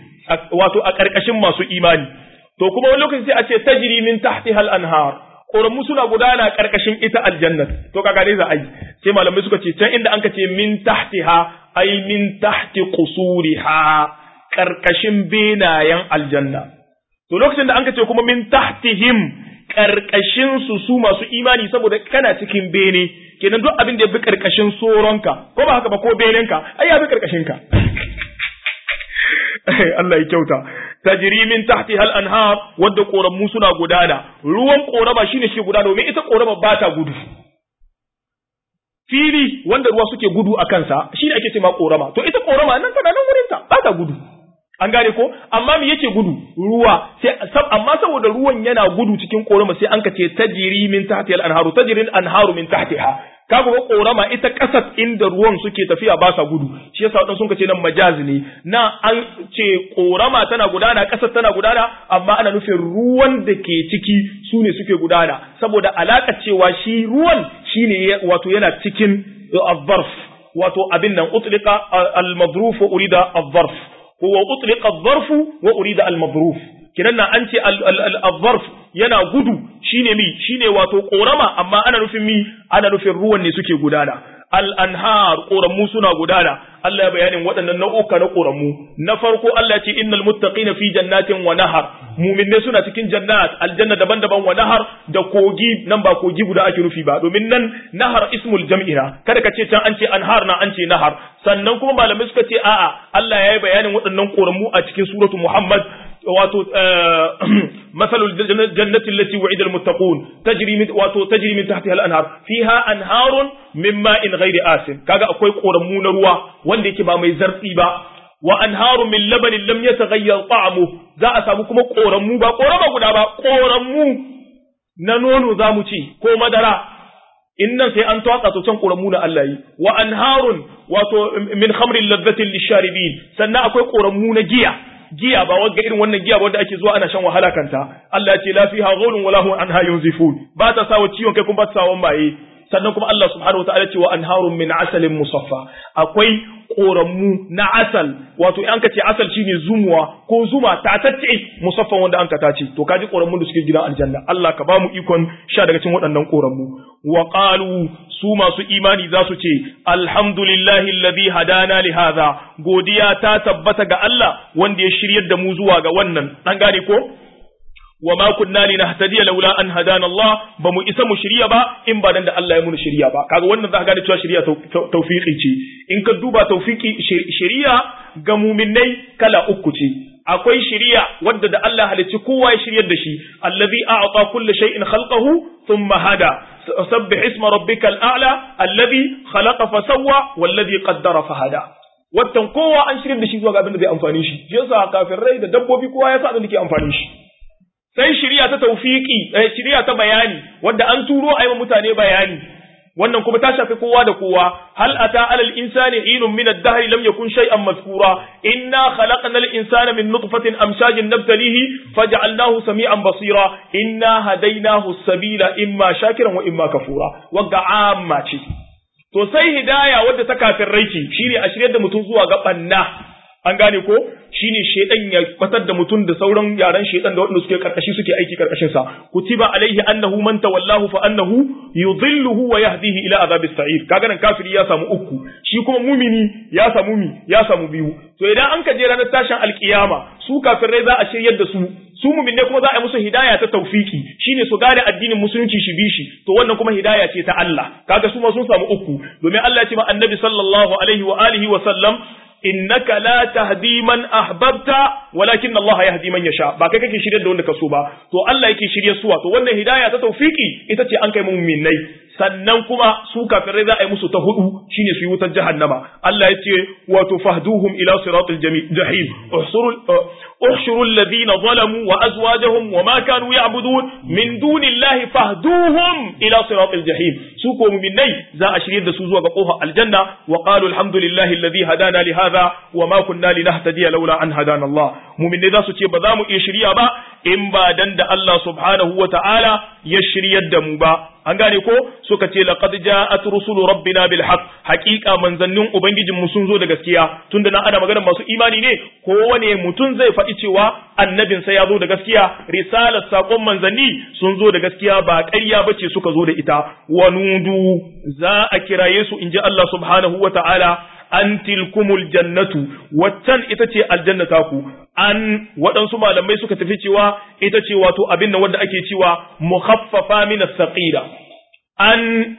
wato a ƙarƙashin masu imani to kuma wani lokaci sai a ce tajri min tahtihal anhar ƙoramu suna gudana ƙarƙashin ita aljannat to kaga dai za a yi sai malamai suka ce can inda an ka ce min tahtiha ay min tahti qusuriha ƙarƙashin benayen aljanna to lokacin da an ka ce kuma min tahtihim karkashin su su masu imani saboda kana cikin bene kenan duk abin da ya bi karkashin soronka ko ba haka ba ko benenka ai ya bi karkashin ka Allah ya kyauta tajri min tahtiha al-anhar wadda koramu suna gudana ruwan korama shine shi gudana domin ita korama ba ta gudu fili wanda ruwa suke gudu a kansa shine ake cewa korama to ita korama nan tana nan wurin ta ba ta gudu an gane ko amma me yake gudu ruwa sai amma saboda ruwan yana gudu cikin korama sai an ka ce tajri min tahtiha al-anharu tajri al-anharu min tahtiha kaga ko korama ita kasar inda ruwan suke tafiya ba sa gudu shi yasa wadan sun ka ce nan majazi ne na an ce korama tana gudana kasar tana gudana amma ana nufin ruwan da ke ciki su ne suke gudana saboda alaka cewa shi ruwan shine wato yana cikin al-zarf wato abin nan utlika al-madruf urida al-zarf ko wa utliqa adh-dharfu wa urida al-madruf kinan na an ce al-dharf yana gudu shine mi shine wato korama amma ana nufin mi ana nufin ruwan ne suke gudana al-anhar koramu suna gudana Allah ya bayanin waɗannan nau'uka na koramu na farko Allah ya ce innal muttaqina fi jannatin wa nahar mu'minne suna cikin jannat aljanna daban-daban wa nahar da kogi nan ba kogi guda ake nufi ba domin nan nahar ismul jam'ina kada ka ce can an ce anhar na an ce nahar sannan kuma malamai suka ce a'a Allah ya yi bayanin waɗannan koramu a cikin suratu Muhammad wato masalul jannati allati wa'ida almuttaqun tajri min wato tajri min tahtiha al-anhar fiha anharun min ma'in ghairi asin kaga akwai koramu na ruwa wanda yake ba mai zartsi ba wa anharun min labanin lam yataghayyar ta'amu za a samu kuma koramu ba korama guda ba koramu na nono zamu ci ko madara innan sai an twatsa to can koramu na Allah yi wa anharun wato min khamrin ladhatin lisharibin sannan akwai koramu na giya giya ba wanda irin wannan giya wanda ake zuwa ana shan wahala kanta Allah ya ce la fiha ghulun wala hum anha yunzifun ba ta sawa ciwon kai kuma ba ta sawa maye sannan kuma Allah subhanahu wataala ce wa anharun min asalin musaffa akwai koramu na asal wato in ka ce asal shine zumuwa ko zuma ta tacce musaffan wanda an ka tace to kaji koramu da suke gidan aljanna Allah ka ba mu ikon sha daga cikin waɗannan koramu wa qalu su masu imani za su ce alhamdulillahi alladhi hadana li hadha godiya ta tabbata ga Allah wanda ya shiryar da mu zuwa ga wannan dan gane ko wa ma kunna linahtadiya laula an hadana Allah ba mu isa mu shirya ba in ba dan da Allah ya mu shirya ba kaga wannan za ka gane cewa shirya tawfiki ce in ka duba tawfiki shirya ga mu'minai kala uku ce akwai shirya wadda da Allah halicci kowa ya shiryar da shi allazi a'ta kulli shay'in khalqahu thumma hada sabbih isma rabbikal a'la allazi khalaqa fa sawwa wallazi qaddara fa hada wattan kowa an shiryar da shi zuwa ga abin da zai amfani shi yasa kafirai da dabbobi kowa ya sa abin da ke amfani shi sai shiriya ta tawfiki eh shiriya ta bayani wanda an turo ayi mutane bayani wannan kuma ta shafi kowa da kowa hal ata alal insani inun min ad-dahr lam yakun shay'an mazkura inna khalaqnal insana min nutfatin amshajin nabtalihi faj'alnahu sami'an basira inna hadaynahu as-sabila imma shakiran wa imma kafura wanda amma ce to sai hidaya wadda ta kafirai ce shine a shiryar da mutum zuwa ga banna an gane ko shine shedan ya batar da mutum da sauran yaran shedan da wanda suke karkashi suke aiki karkashin sa kutiba alaihi annahu man tawallahu fa annahu yudhilluhu wa yahdihi ila azabis sa'ir kaga nan kafiri ya samu uku shi kuma mumini ya samu mi ya samu biyu to idan an ka je ranar tashin alkiyama su kafirai za a shiryar da su su mu'minne kuma za a yi musu hidaya ta tawfiki shine su gane addinin musulunci shi bi shi to wannan kuma hidaya ce ta Allah kaga su ma sun samu uku domin Allah ya ce ma annabi sallallahu alaihi wa alihi wa sallam innaka la tahdi man ahbabta walakin Allah yahdi man yasha ba kai kake shiryar da wanda ka so ba to Allah yake shiryar suwa to wannan hidaya ta tawfiki ita ce an kai mu'minai sannan kuma su kafirai za a yi musu ta hudu shine su yi wutar jahannama Allah ya ce wato fahduhum ila siratil jahim uhsurul uhshurul ladina zalamu wa azwajuhum wa ma kanu ya'budun min dunillahi fahduhum ila siratil jahim su ko mu'minai za a shiryar da su zuwa ga kofar aljanna wa qalu alhamdulillahi alladhi hadana li hadha wa ma kunna linahtadiya laula an hadana Allah mu'minai za su ce ba za mu iya shirya ba in ba dan da Allah subhanahu wa ta'ala ya shiryar da mu ba an gane ko suka ce laqad ja'at rusulu rabbina bil haqq haqiqa manzannin ubangijin mu sun zo da gaskiya tunda nan ana magana masu imani ne kowane mutum zai faɗi cewa annabin sa ya zo da gaskiya risalar sakon manzanni sun zo da gaskiya ba ƙarya bace suka zo da ita wa nudu za a kiraye su inji Allah subhanahu wa ta'ala an tilkumul jannatu waccan ita ce aljannata ku an waɗansu malamai suka tafi cewa ita ce wato abin nan wanda ake cewa mukhaffafa min as-saqila an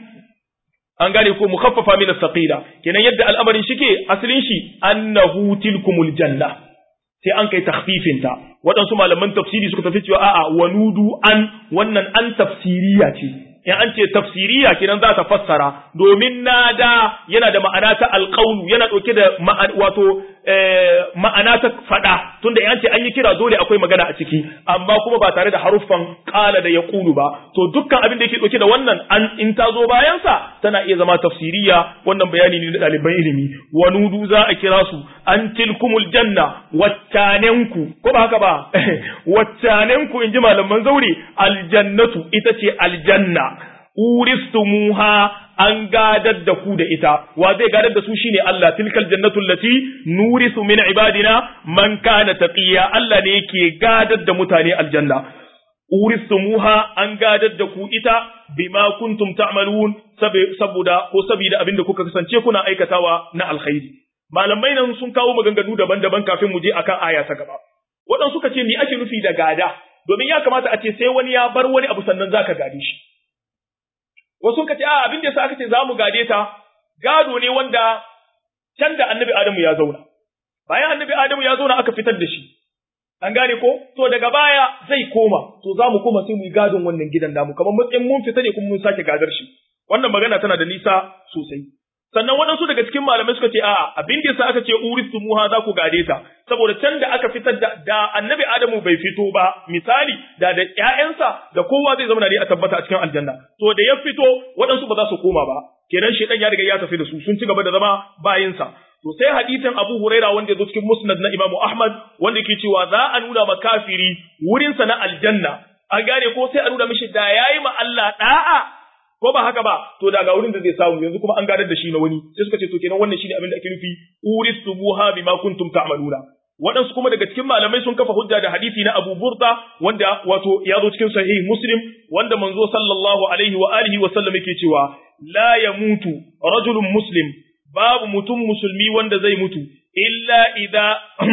an gane ko mukhaffafa min as-saqila kenan yadda al'amarin shike asalin shi annahu tilkumul janna sai an kai takhfifin ta waɗansu malaman tafsiri suka tafi cewa a'a wanudu an wannan an tafsiriya ce in an ce tafsiriya kenan za ta fassara domin nada yana da ma'ana ta alqaulu yana dauke da wato ma'ana ta fada tunda in an ce an yi kira dole akwai magana a ciki amma kuma ba tare da haruffan qala da yaqulu ba to dukkan abin da yake dauke da wannan an in ta zo bayan sa tana iya zama tafsiriya wannan bayani ne da ɗaliban ilimi wanudu za a kira su an tilkumul janna waccanenku ko ba haka ba waccanenku inji malaman zaure aljannatu ita ce aljanna uristumuha an gadar da ku da ita wa zai gadar da su shine Allah tilkal jannatu allati nurisu min ibadina man kana taqiya Allah ne yake gadar da mutane aljanna uristumuha an gadar da ku ita bima kuntum ta'malun saboda ko saboda abinda kuka kasance kuna aikatawa na alkhairi malamai nan sun kawo maganganu daban-daban kafin mu je akan aya ta gaba waɗansu suka ce me ake nufi da gada domin ya kamata a ce sai wani ya bar wani abu sannan zaka gade shi wasu suka ce a abin da yasa aka ce zamu gade ta gado ne wanda can da annabi Adamu ya zauna bayan annabi Adamu ya zauna aka fitar da shi an gane ko to daga baya zai koma to zamu koma sai mu yi gadon wannan gidan namu kamar matsayin mun fita ne kuma mun sake gadar shi wannan magana tana da nisa sosai sannan waɗansu daga cikin malamai suka ce a'a abin da yasa aka ce uristumuha za ku gade ta saboda can da aka fitar da, da annabi Adamu bai fito ba misali da da ƴaƴansa da kowa zai zama ne a tabbata a cikin aljanna to da ya fito waɗansu ba za su koma ba kenan shedan ya riga ya tafi da su sun ci gaba da zama bayinsa to sai hadisin Abu Huraira wanda ya zo cikin Musnad na Imam Ahmad wanda yake cewa za a nuna makafiri wurin sa na aljanna an gane ko sai a nuna mishi da yayi ma Allah da'a ko ba haka ba to daga wurin da zai samu yanzu kuma an gadar da shi na wani sai suka ce to kenan wannan shine abin da ake nufi uristumuha bima kuntum ta'maluna waɗansu kuma daga cikin malamai sun kafa hujja da hadisi na Abu Burda wanda wato ya zo cikin sahih Muslim wanda manzo sallallahu alaihi wa alihi wa sallam yake cewa la yamutu rajulun muslim babu mutum musulmi wanda zai mutu illa idza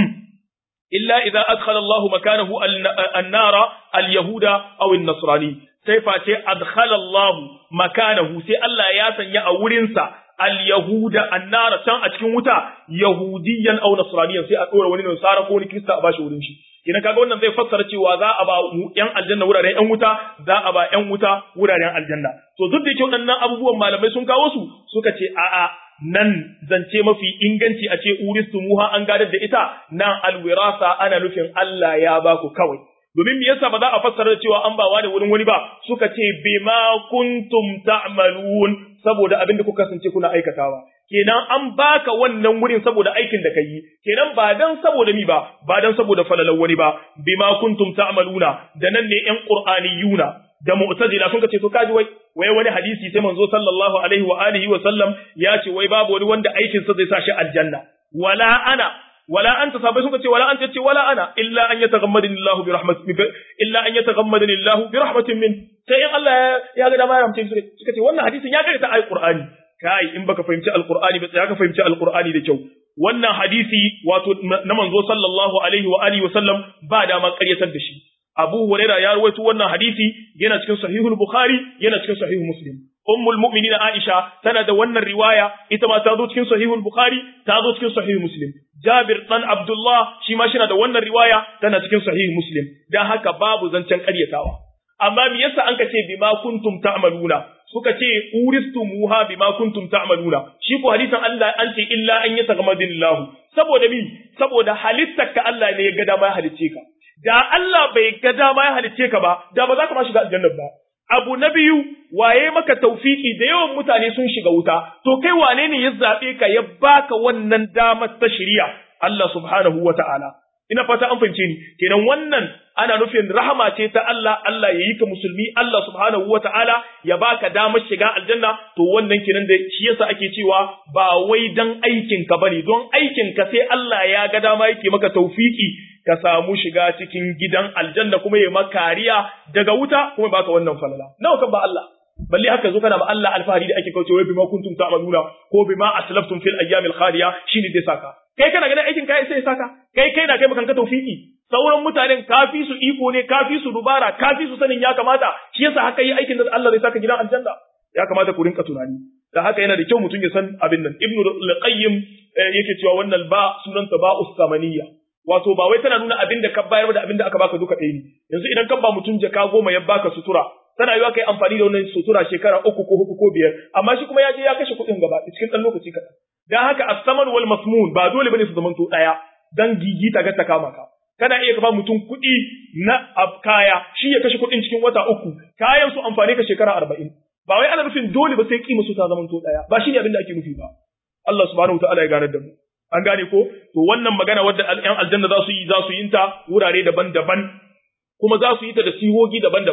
illa idza adkhala Allahu makanahu an-nara al-yahuda aw an-nasrani sai face adkhala Allah makanahu sai Allah ya sanya a wurinsa al-yahuda annara can a cikin wuta yahudiyan aw nasraniyan sai a dora wani nasara ko wani krista a bashi wurin shi kina kaga wannan zai fassara cewa za a ba yan aljanna wuraren yan wuta za a ba yan wuta wuraren aljanna to duk da yake waɗannan abubuwan malamai sun kawo su suka ce a'a nan zance mafi inganci a ce uristumuha an gadar da ita nan alwirasa ana nufin Allah ya baku kawai domin me yasa ba za a fassara cewa an ba wani wurin wani ba suka ce bima kuntum ta'malun saboda abin da kuka kasance kuna aikatawa kenan an baka wannan wurin saboda aikin da kai kenan ba dan saboda mi ba ba dan saboda falalan wani ba bima kuntum ta'maluna da nan ne ƴan qur'aniyuna da mu'tazila sun ce to kaji wai wai wani hadisi sai manzo sallallahu alaihi wa alihi wa sallam ya ce wai babu wani wanda aikin sa zai sa shi aljanna wala ana wala anta sabai suka ce wala anta ce wala ana illa an yataghammadani Allah bi rahmatin illa an yataghammadani Allah bi rahmatin min sai in Allah ya ga dama ya ramce suka ce wannan hadisin ya karanta alqur'ani kai in baka fahimci alqur'ani ba sai ka fahimci alqur'ani da kyau wannan hadisi wato na manzo sallallahu alaihi wa alihi wa sallam ba da ma ƙaryatar da shi Abu Huraira ya rawaito wannan hadisi yana cikin sahihul Bukhari yana cikin sahihul Muslim ummul mu'minin Aisha tana da wannan riwaya ita ma ta zo cikin sahihul Bukhari ta zo cikin sahihul Muslim Jabir dan Abdullah shi ma shina da wannan riwaya tana cikin sahihul Muslim dan haka babu zancen ƙaryatawa amma me yasa an kace bima kuntum ta'maluna suka ce uristumuha bima kuntum ta'maluna shi ko hadisin Allah an ce illa an yataghammadillahu saboda mi saboda halittarka Allah ne ya ga dama ya halicce ka da Allah bai ga dama ya halicce ka ba da ba za ka ma shiga aljanna ba abu na biyu waye maka tawfiki da yawan mutane sun shiga wuta to kai wane ne ya zabe ka ya baka wannan damar ta shari'a Allah subhanahu wata'ala ina fata an fahimce ni kenan wannan ana nufin rahama ce ta Allah Allah ya yi ka musulmi Allah subhanahu wata'ala ya baka damar shiga aljanna to wannan kenan da shi yasa ake cewa ba wai dan aikin ka bane don aikin ka sai Allah ya ga dama yake maka tawfiki ka samu shiga cikin gidan aljanna kuma ya maka kariya daga wuta kuma baka wannan falala nawa kan ba Allah balle haka zo kana ba Allah alfahari da ake kauce wai bima kuntum ta'maluna ko bima aslaftum fil ayyamil khaliya shine zai saka kai kana ganin aikin kai sai saka kai kai na kai maka kanka tawfiki sauran mutanen kafi su iko ne kafi su dubara kafi su sanin ya kamata shi yasa haka yi aikin da Allah zai saka gidan aljanna ya kamata ku rinka tunani da haka yana da kyau mutum ya san abin nan ibnu al-qayyim yake cewa wannan ba sunanta ba ustamaniya wato ba wai tana nuna abin da ka bayar da abin da aka baka duka ɗaya ne yanzu idan kan ba mutum jaka goma ya baka sutura tana yiwa kai amfani da wannan sutura shekara uku ko hudu ko biyar amma shi kuma ya je ya kashe kuɗin gaba cikin ɗan lokaci kaɗan dan haka as-saman wal masmun ba dole bane su zamanto ɗaya dan gigita ga ta kama ka kana iya ka ba mutum kuɗi na kaya shi ya kashe kuɗin cikin wata uku kayan su amfani ka shekara arba'in ba wai ana nufin dole ba sai kima su ta zamanto ɗaya ba shi ne abin da ake nufi ba Allah subhanahu wa ta'ala ya ganar da mu an gane ko to wannan magana wadda ƴan aljanna za su yi za su yi ta wurare daban-daban kuma za su yi ta da sihogi daban-daban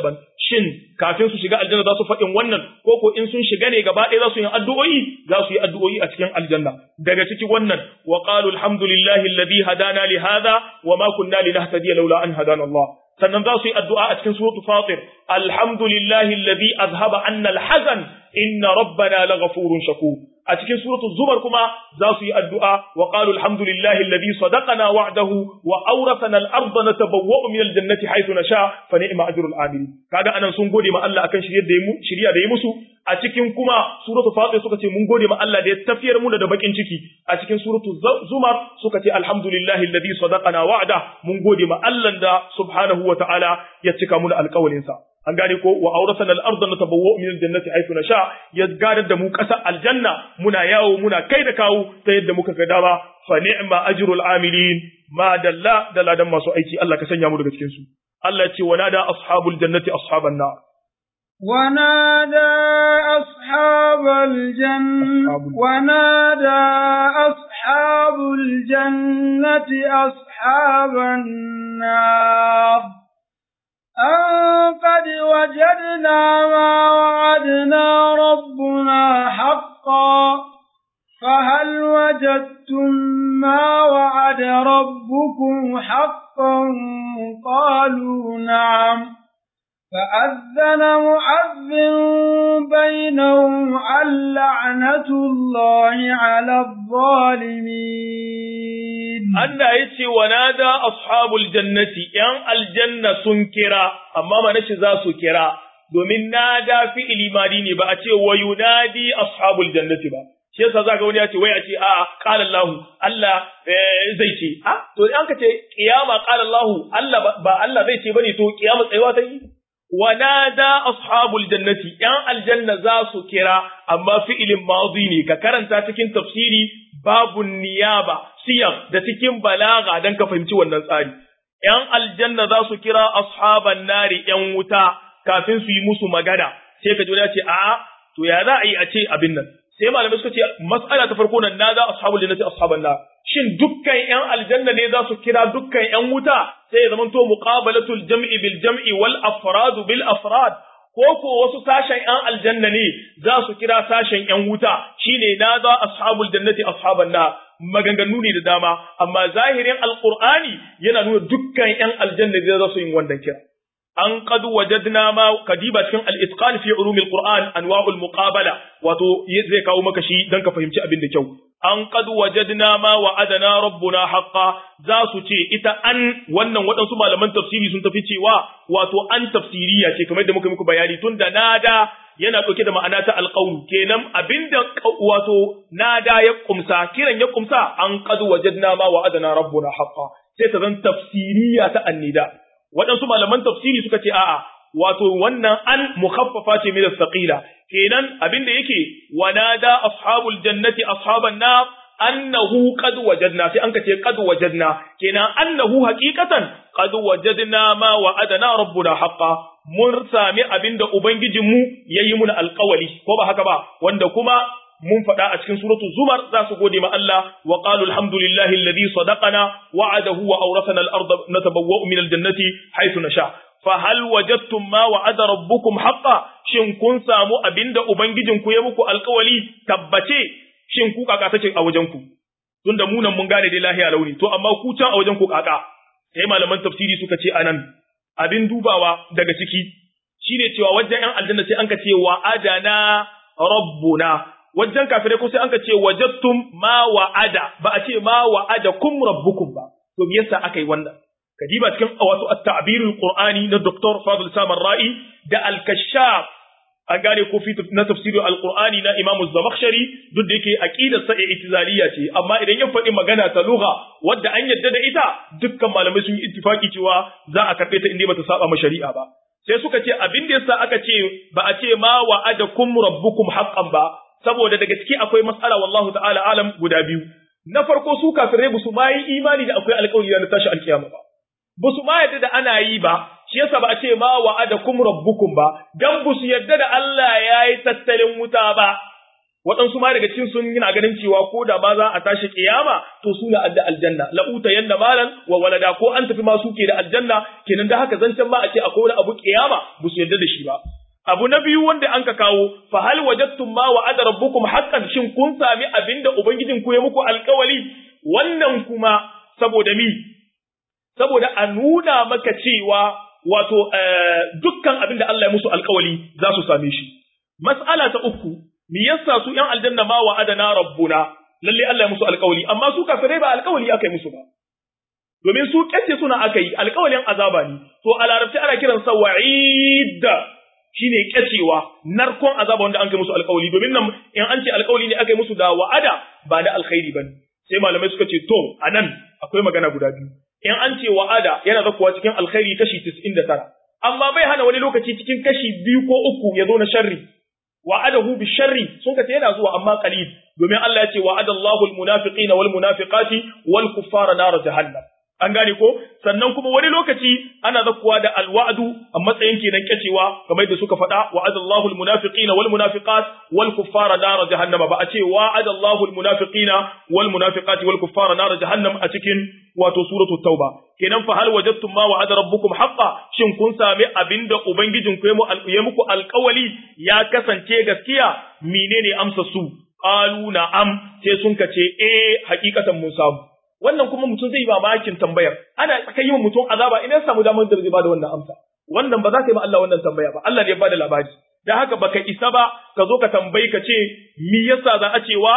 shin kafin su shiga aljanna za su faɗin wannan ko ko in sun shiga ne gaba ɗaya za su yi addu'o'i za su yi addu'o'i a cikin aljanna daga ciki wannan wa qalu alhamdulillahi alladhi hadana li hadha wa ma kunna linahtadiya laula an hadana Allah sannan za su yi addu'a a cikin suratul fatir alhamdulillahi alladhi azhaba anna alhazan inna rabbana laghafurun shakur a cikin suratul zumar kuma za su yi addu'a wa qalu alhamdulillahi alladhi sadaqana wa'dahu wa awrathana al-ardha natabawwa'u min al-jannati haythu nasha fa ni'ma ajrul amilin kaga anan sun gode ma Allah akan shirye da yi shiriya da yi musu a cikin kuma suratul fatir suka ce mun gode ma Allah da ya tafiyar mu da bakin ciki a cikin suratul zumar suka ce alhamdulillahi alladhi sadaqana wa'da mun gode ma Allah da subhanahu wa ta'ala ya cika mu da alƙawarin sa an gane ko wa awrasana al-ardha natabawwa'u min al-jannati haythu nasha ya gadar da mu ƙasa aljanna muna yawo muna kai da kawo ta yadda muka ga dama fa ni'ma ajrul amilin ma dalla da ladan masu aiki Allah ka sanya mu daga cikin su Allah ya ce wa nada ashabul jannati ashaban nar ونادى أصحاب الجنة ونادى أصحاب الجنة أصحاب النار أن قد وجدنا ما وعدنا ربنا حقا فهل وجدتم ما وعد ربكم حقا قالوا نعم فأذن مؤذن بينهم اللعنة الله على الظالمين Allah ya ce wa nada ashabul jannati ‘yan aljanna sun kira, amma mana shi za su kira, domin nada fi'ili madi ne ba a ce wa yunadi ashabul jannati ba. Shi yasa za ga wani ya ce, wai a ce, a'a, ƙala Allah, Allah zai ce, a, to an ka ce, ƙiyama ƙala Allah, Allah ba Allah zai ce ba ne, to ƙiyama tsayuwa ta yi? Wa nada ashabul jannati ‘yan aljanna za su kira, amma fi'ilin madi ne, ka karanta cikin tafsiri babun niyaba. Siyam da cikin balaga don ka fahimci wannan tsari. ‘Yan aljanna za su kira ashaban nari ‘yan wuta kafin su yi musu magana, sai ka jona ce, a'a, to ya za a yi a ce abin nan. Sai malamai suka ce, mas'ala ta farko nan na za ashabul jannati ashaban nar. Shin dukkan ‘yan aljanna ne za su kira dukkan ‘yan wuta sai ya zamanto muqabalatul jam'i bil jam'i wal afradu bil afrad. Ko ko wasu sashen ‘yan aljanna ne za su kira sashen ‘yan wuta shine na za ashabul jannati ashaban nar. Maganganu ne da dama, amma zahirin alƙur'ani yana nuna dukkan ‘yan aljanna da za su yin wannan kira. An qad wajadna ma kadiba cikin al-itqan fi ulumil qur'an anwa'ul muqabala wato zai kawo maka shi dan ka fahimci abin da kyau. An qad wajadna ma wa'adana rabbuna haqqan za su ce ita an wannan waɗansu malaman tafsiri sun tafi cewa wato an tafsiriya ce kamar da muka muku bayani tunda nada yana ɗauke da ma'ana ta alƙawlu kenan abinda wato nada ya kumsa kiran ya kumsa an qad wajadna ma wa'adana rabbuna haqqan sai ta zan tafsiriya ta annida waɗansu malaman tafsiri suka ce a'a wato wannan an mukhaffafa ce min as-saqila kenan abinda yake wanada ashabul jannati ashaban nar annahu qad wajadna sai an kace qad wajadna kenan annahu haqiqatan qad wajadna ma wa'adana rabbuna haqqan mun sami abinda ubangijinmu yayi muna alƙawali ko ba haka ba wanda kuma mun faɗa a cikin suratul zumar za su gode ma Allah wa qalu alhamdulillahi alladhi sadaqana wa'adahu wa awrathana al-ardha natabawwa'u min al-jannati haythu nasha fa hal wajadtum ma wa'ada rabbukum haqqan shin kun samu abinda ubangijinku ya muku alƙawali tabbace shin ku kaka take a wajen ku tunda mu nan mun gane dai lahiya launi to amma ku can a wajen ku kaka sai malaman tafsiri suka ce anan abin dubawa daga ciki shine cewa wajen ‘yan aljanna sai an ka ce wa adana rabbuna wajen kafirai ko sai an ka ce wajattum ma wa'ada ba a ce ma wa'ada kum rabbukum ba to me yasa aka yi wannan kadiba cikin wato at-ta'birul qur'ani na Doctor Fadl Samar Ra'i da al-Kashaf an gane ko fi na tafsirin al-Qur'ani na Imam Az-Zamakhshari duk da yake aqidar sa itizaliya ce amma idan ya faɗi magana ta lugha wadda an yadda da ita dukkan malamai sun yi ittifaki cewa za a karɓe ta inda bata saba ma shari'a ba sai suka ce abin da yasa aka ce ba a ce ma wa'adakum rabbukum haqqan ba saboda daga ciki akwai mas'ala wallahu ta'ala alam guda biyu na farko su kafirai ba su ma yi imani da akwai alƙawari na tashi alƙiyama ba ba su ma yadda da ana yi ba shi yasa ba a ce ma wa'adakum rabbukum ba dan ba su yadda da Allah yayi tattalin wuta ba waɗansu ma daga cikin sun yana ganin cewa ko da ma za a tashi kiyama to su ne adda aljanna la'uta yanna malan wa walada ko an tafi ma su ke da aljanna kenan da haka zancen ma a ce akwai wani abu kiyama ba su yarda da shi ba. Abu na biyu wanda an ka kawo fa hal wajadtum ma wa'ada rabbukum haqqan, shin kun sami abinda ubangijin ku ya muku alƙawari? Wannan kuma saboda mi saboda a nuna maka cewa wato dukkan abinda Allah ya musu alƙawari za su same shi. Mas'ala ta uku, me yasa su ‘yan aljanna ma wa'adana rabbuna, lalle Allah ya musu alƙawali, amma su kafirai ba alƙawali aka yi musu ba. Domin su ƙyace suna aka yi, alƙawalin azaba ne, to a larabci ana kiransa wa'id, shi ne ƙyacewa, narkon azaba wanda an kai musu alƙawali, domin nan in an ce alƙawali ne aka yi musu da wa'ada ba na alkhairi ba ne. Sai malamai suka ce, to, a nan akwai magana guda biyu. In an ce wa'ada yana zakuwa cikin alkhairi kashi tis'in da tara, amma bai hana wani lokaci cikin kashi biyu ko uku ya zo na sharri. wa'adahu bisharri sun kace yana zuwa amma qalil, domin Allah ya ce wa'ada Allahu almunafiqina walmunafiqati walkuffara nar jahannam. An gane ko? Sannan kuma wani lokaci ana zakkuwa da alwa'du a matsayin kenan kacewa kamar da suka faɗa wa'ada Allahu almunafiqina walmunafiqat walkuffara nar jahannam, ba a ce wa'ada Allahu almunafiqina walmunafiqati walkuffara nar jahannam a cikin wato suratu tauba. Kenan fa hal wajadtum ma wa'ada rabbukum haqqan, shin kun sami abinda ubangijin ku ya muku alƙawali ya kasance gaskiya? Menene amsa su? Qalu na'am, sai sun kace eh hakikatan mun samu. Wannan kuma mutum zai yi mamakin tambayar, ana tsakan yi mutum azaba ina samu damar da zai bada wannan amsa. Wannan ba za ka yi ma Allah wannan tambaya ba, Allah ne ya bada labari. Dan haka baka isa ba ka zo ka tambayi ka ce me yasa za a cewa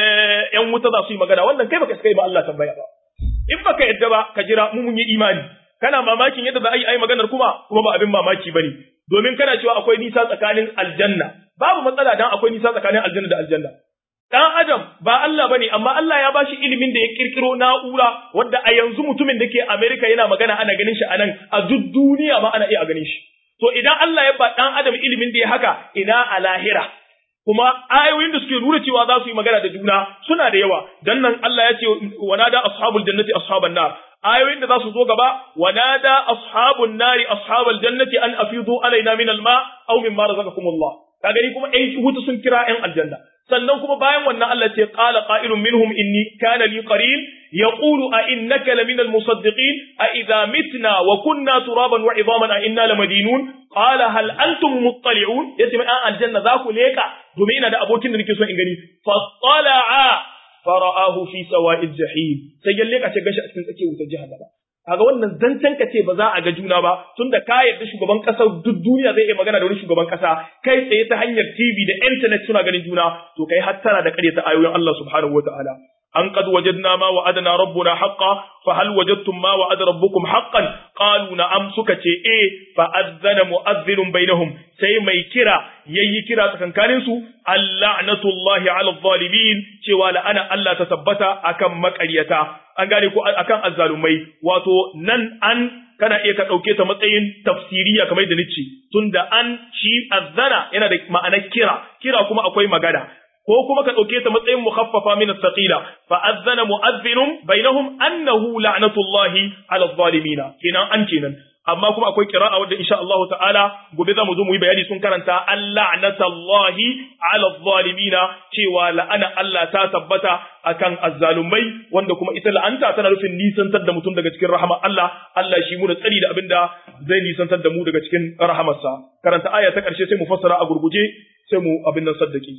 ƴan wuta za su yi magana, wannan kai baka isa yi ma Allah tambaya ba. In baka yadda ba ka jira mu mun yi imani, kana mamakin yadda za a yi ai maganar kuma kuma ba abin mamaki bane, domin kana cewa akwai nisa tsakanin aljanna, babu matsala dan akwai nisa tsakanin aljanna da aljanna. Dan Adam ba Allah bane, amma Allah ya bashi ilimin da ya kirkiro na'ura wanda a yanzu mutumin da ke America yana magana ana ganin shi anan, a duk duniya ma ana iya ganin shi. To idan Allah ya ba dan Adam ilimin da ya haka, ina a lahira? Kuma ayoyin da suke nuna cewa za su yi magana da juna suna da yawa. Dan nan Allah ya ce wanada ashabul jannati ashaban nar. Ayoyin da za su zo gaba wanada ashabun nari ashabal jannati an afidu alaina min alma aw mimma razaqakumullah. Ka gani kuma ai hutu sun kira ƴan aljanna. Sannan kuma bayan wannan Allah ce qala qa'ilun minhum inni kana li qarin yaqulu a innaka laminal musaddiqin a idha mitna wa kunna turaban wa idhaman a inna lamadinun qala hal antum muttali'un, yace mai an aljanna za ku leka domin ina da abokin da nake so in gani. Fattala'a fara'ahu fi sawa'il jahim, sai ya leka ce gashi a cikin tsakiyar wutar jahannama. Kaga wannan zancen ka ce ba za a ga juna ba, tunda ka yarda shugaban kasar duk duniya zai iya magana da wani shugaban kasa kai tsaye ta hanyar T V da internet suna ganin juna, to kai hattara da ƙaryata ayoyin Allah subhanahu wataala. An qad wajadna ma wa'adana rabbuna haqqan fa hal wajadtum ma wa'ada rabbukum haqqan qalu na'am, suka ce eh fa azzana mu'adhdhinun bainahum, sai mai kira yayi kira tsakankanin su allanatullahi 'ala adh-dhalimin, cewa la'ana Allah ta tabbata akan maƙaryata. An gane ko akan azzalumai, wato nan an kana iya ka dauke ta matsayin tafsiriya kamar da nace, tunda an shi azzana yana da ma'anar kira, kira kuma akwai magana, ko kuma ka dauke ta matsayin mukhaffafa min as-saqila fa azzana mu'adhdhinun bainahum annahu la'natullahi 'ala adh-dhalimin, kenan an kenan. Amma kuma akwai qira'a wanda insha Allah ta'ala gobe zamu zo mu yi bayani, sun karanta al-la'natullahi 'ala adh-dhalimin, cewa la'ana Allah ta tabbata akan azzalumai, wanda kuma ita la'anta tana nufin nisantar da mutum daga cikin rahama Allah. Allah shi mu da tsari da abinda zai nisantar da mu daga cikin rahamarsa. Karanta aya ta karshe sai mu fassara a gurguje sai mu abin nan saddaki.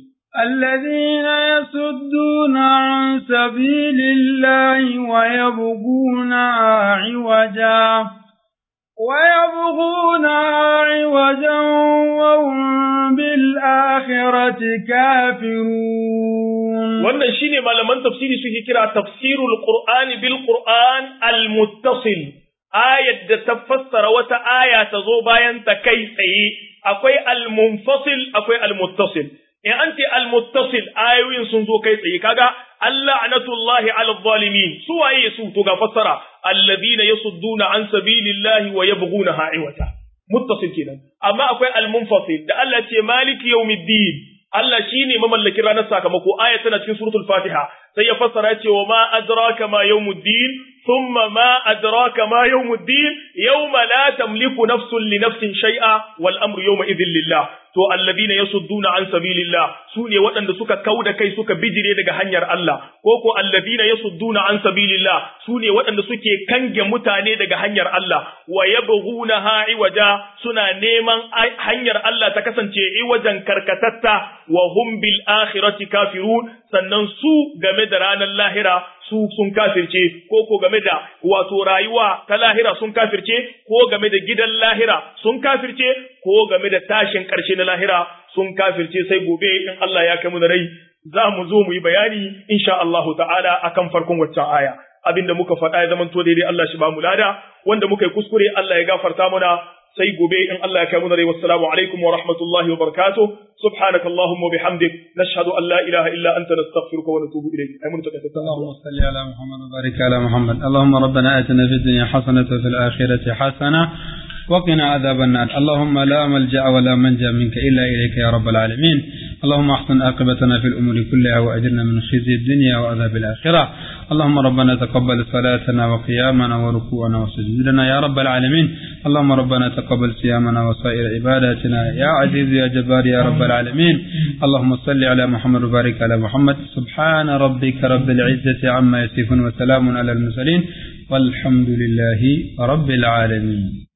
الذين يصدون عن سبيل الله ويبغونها عوجا ويبغونها عوجا وهم بالآخرة كافرون. wannan shine malaman tafsiri suke kira tafsirul qur'ani bil qur'an al muttasil, ayat da ta fassara wata aya ta zo bayan ta kai tsaye. Akwai al munfasil akwai al muttasil. In an ce al muttasil ayoyin sun zo kai tsaye, kaga la'natullahi 'ala adh-dhalimin, su waye su? To ga fassara alladhina yasudduna an sabilillahi wa yabghunaha 'iwaja, muttasil kenan. Amma akwai al-munfasil da Allah ce maliki yawmiddin, Allah shine mamallakin ranar sakamako, aya tana cikin suratul Fatiha. sai ya fassara cewa ma adraka ma yawmuddin thumma ma adraka ma yawmuddin yawma la tamliku nafsun li nafsin shay'a wal amru yawma idhin lillah to alladhina yasudduna an sabilillah sune waɗanda suka kauda kai suka bijire daga hanyar Allah ko ko alladhina yasudduna an sabilillah sune waɗanda suke kange mutane daga hanyar Allah wa yabghunaha iwaja suna neman hanyar Allah ta kasance iwajan karkatatta wa hum bil akhirati kafirun sannan su game da ranar lahira su sun kafirce ko ko game da wato rayuwa ta lahira sun kafirce ko game da gidan lahira sun kafirce ko game da tashin ƙarshe na lahira sun kafirce sai gobe in Allah ya kai mu da rai za mu zo mu yi bayani insha Allahu ta'ala akan farkon waccan aya abinda muka faɗa ya zamanto daidai Allah shi ba mu lada wanda muka yi kuskure Allah ya gafarta mana sai gobe in Allah ya kai mu da rai wassalamu alaikum wa rahmatullahi wa barakatuh subhanakallahumma wa bihamdik nashhadu an la ilaha illa anta nastaghfiruka wa natubu ilayk ay mun takata Allahumma salli ala Muhammad wa barik ala Muhammad Allahumma rabbana atina fid dunya hasanatan wa fil akhirati hasanatan وقنا عذاب النار اللهم لا ملجأ ولا منجا منك إلا إليك يا رب العالمين اللهم احسن عاقبتنا في الأمور كلها وأجرنا من خزي الدنيا وعذاب الآخرة اللهم ربنا تقبل صلاتنا وقيامنا وركوعنا وسجودنا يا رب العالمين اللهم ربنا تقبل صيامنا وسائر عباداتنا يا عزيز يا جبار يا رب العالمين اللهم صل على محمد وبارك على محمد سبحان ربك رب العزة عما يصفون وسلام على المرسلين والحمد لله رب العالمين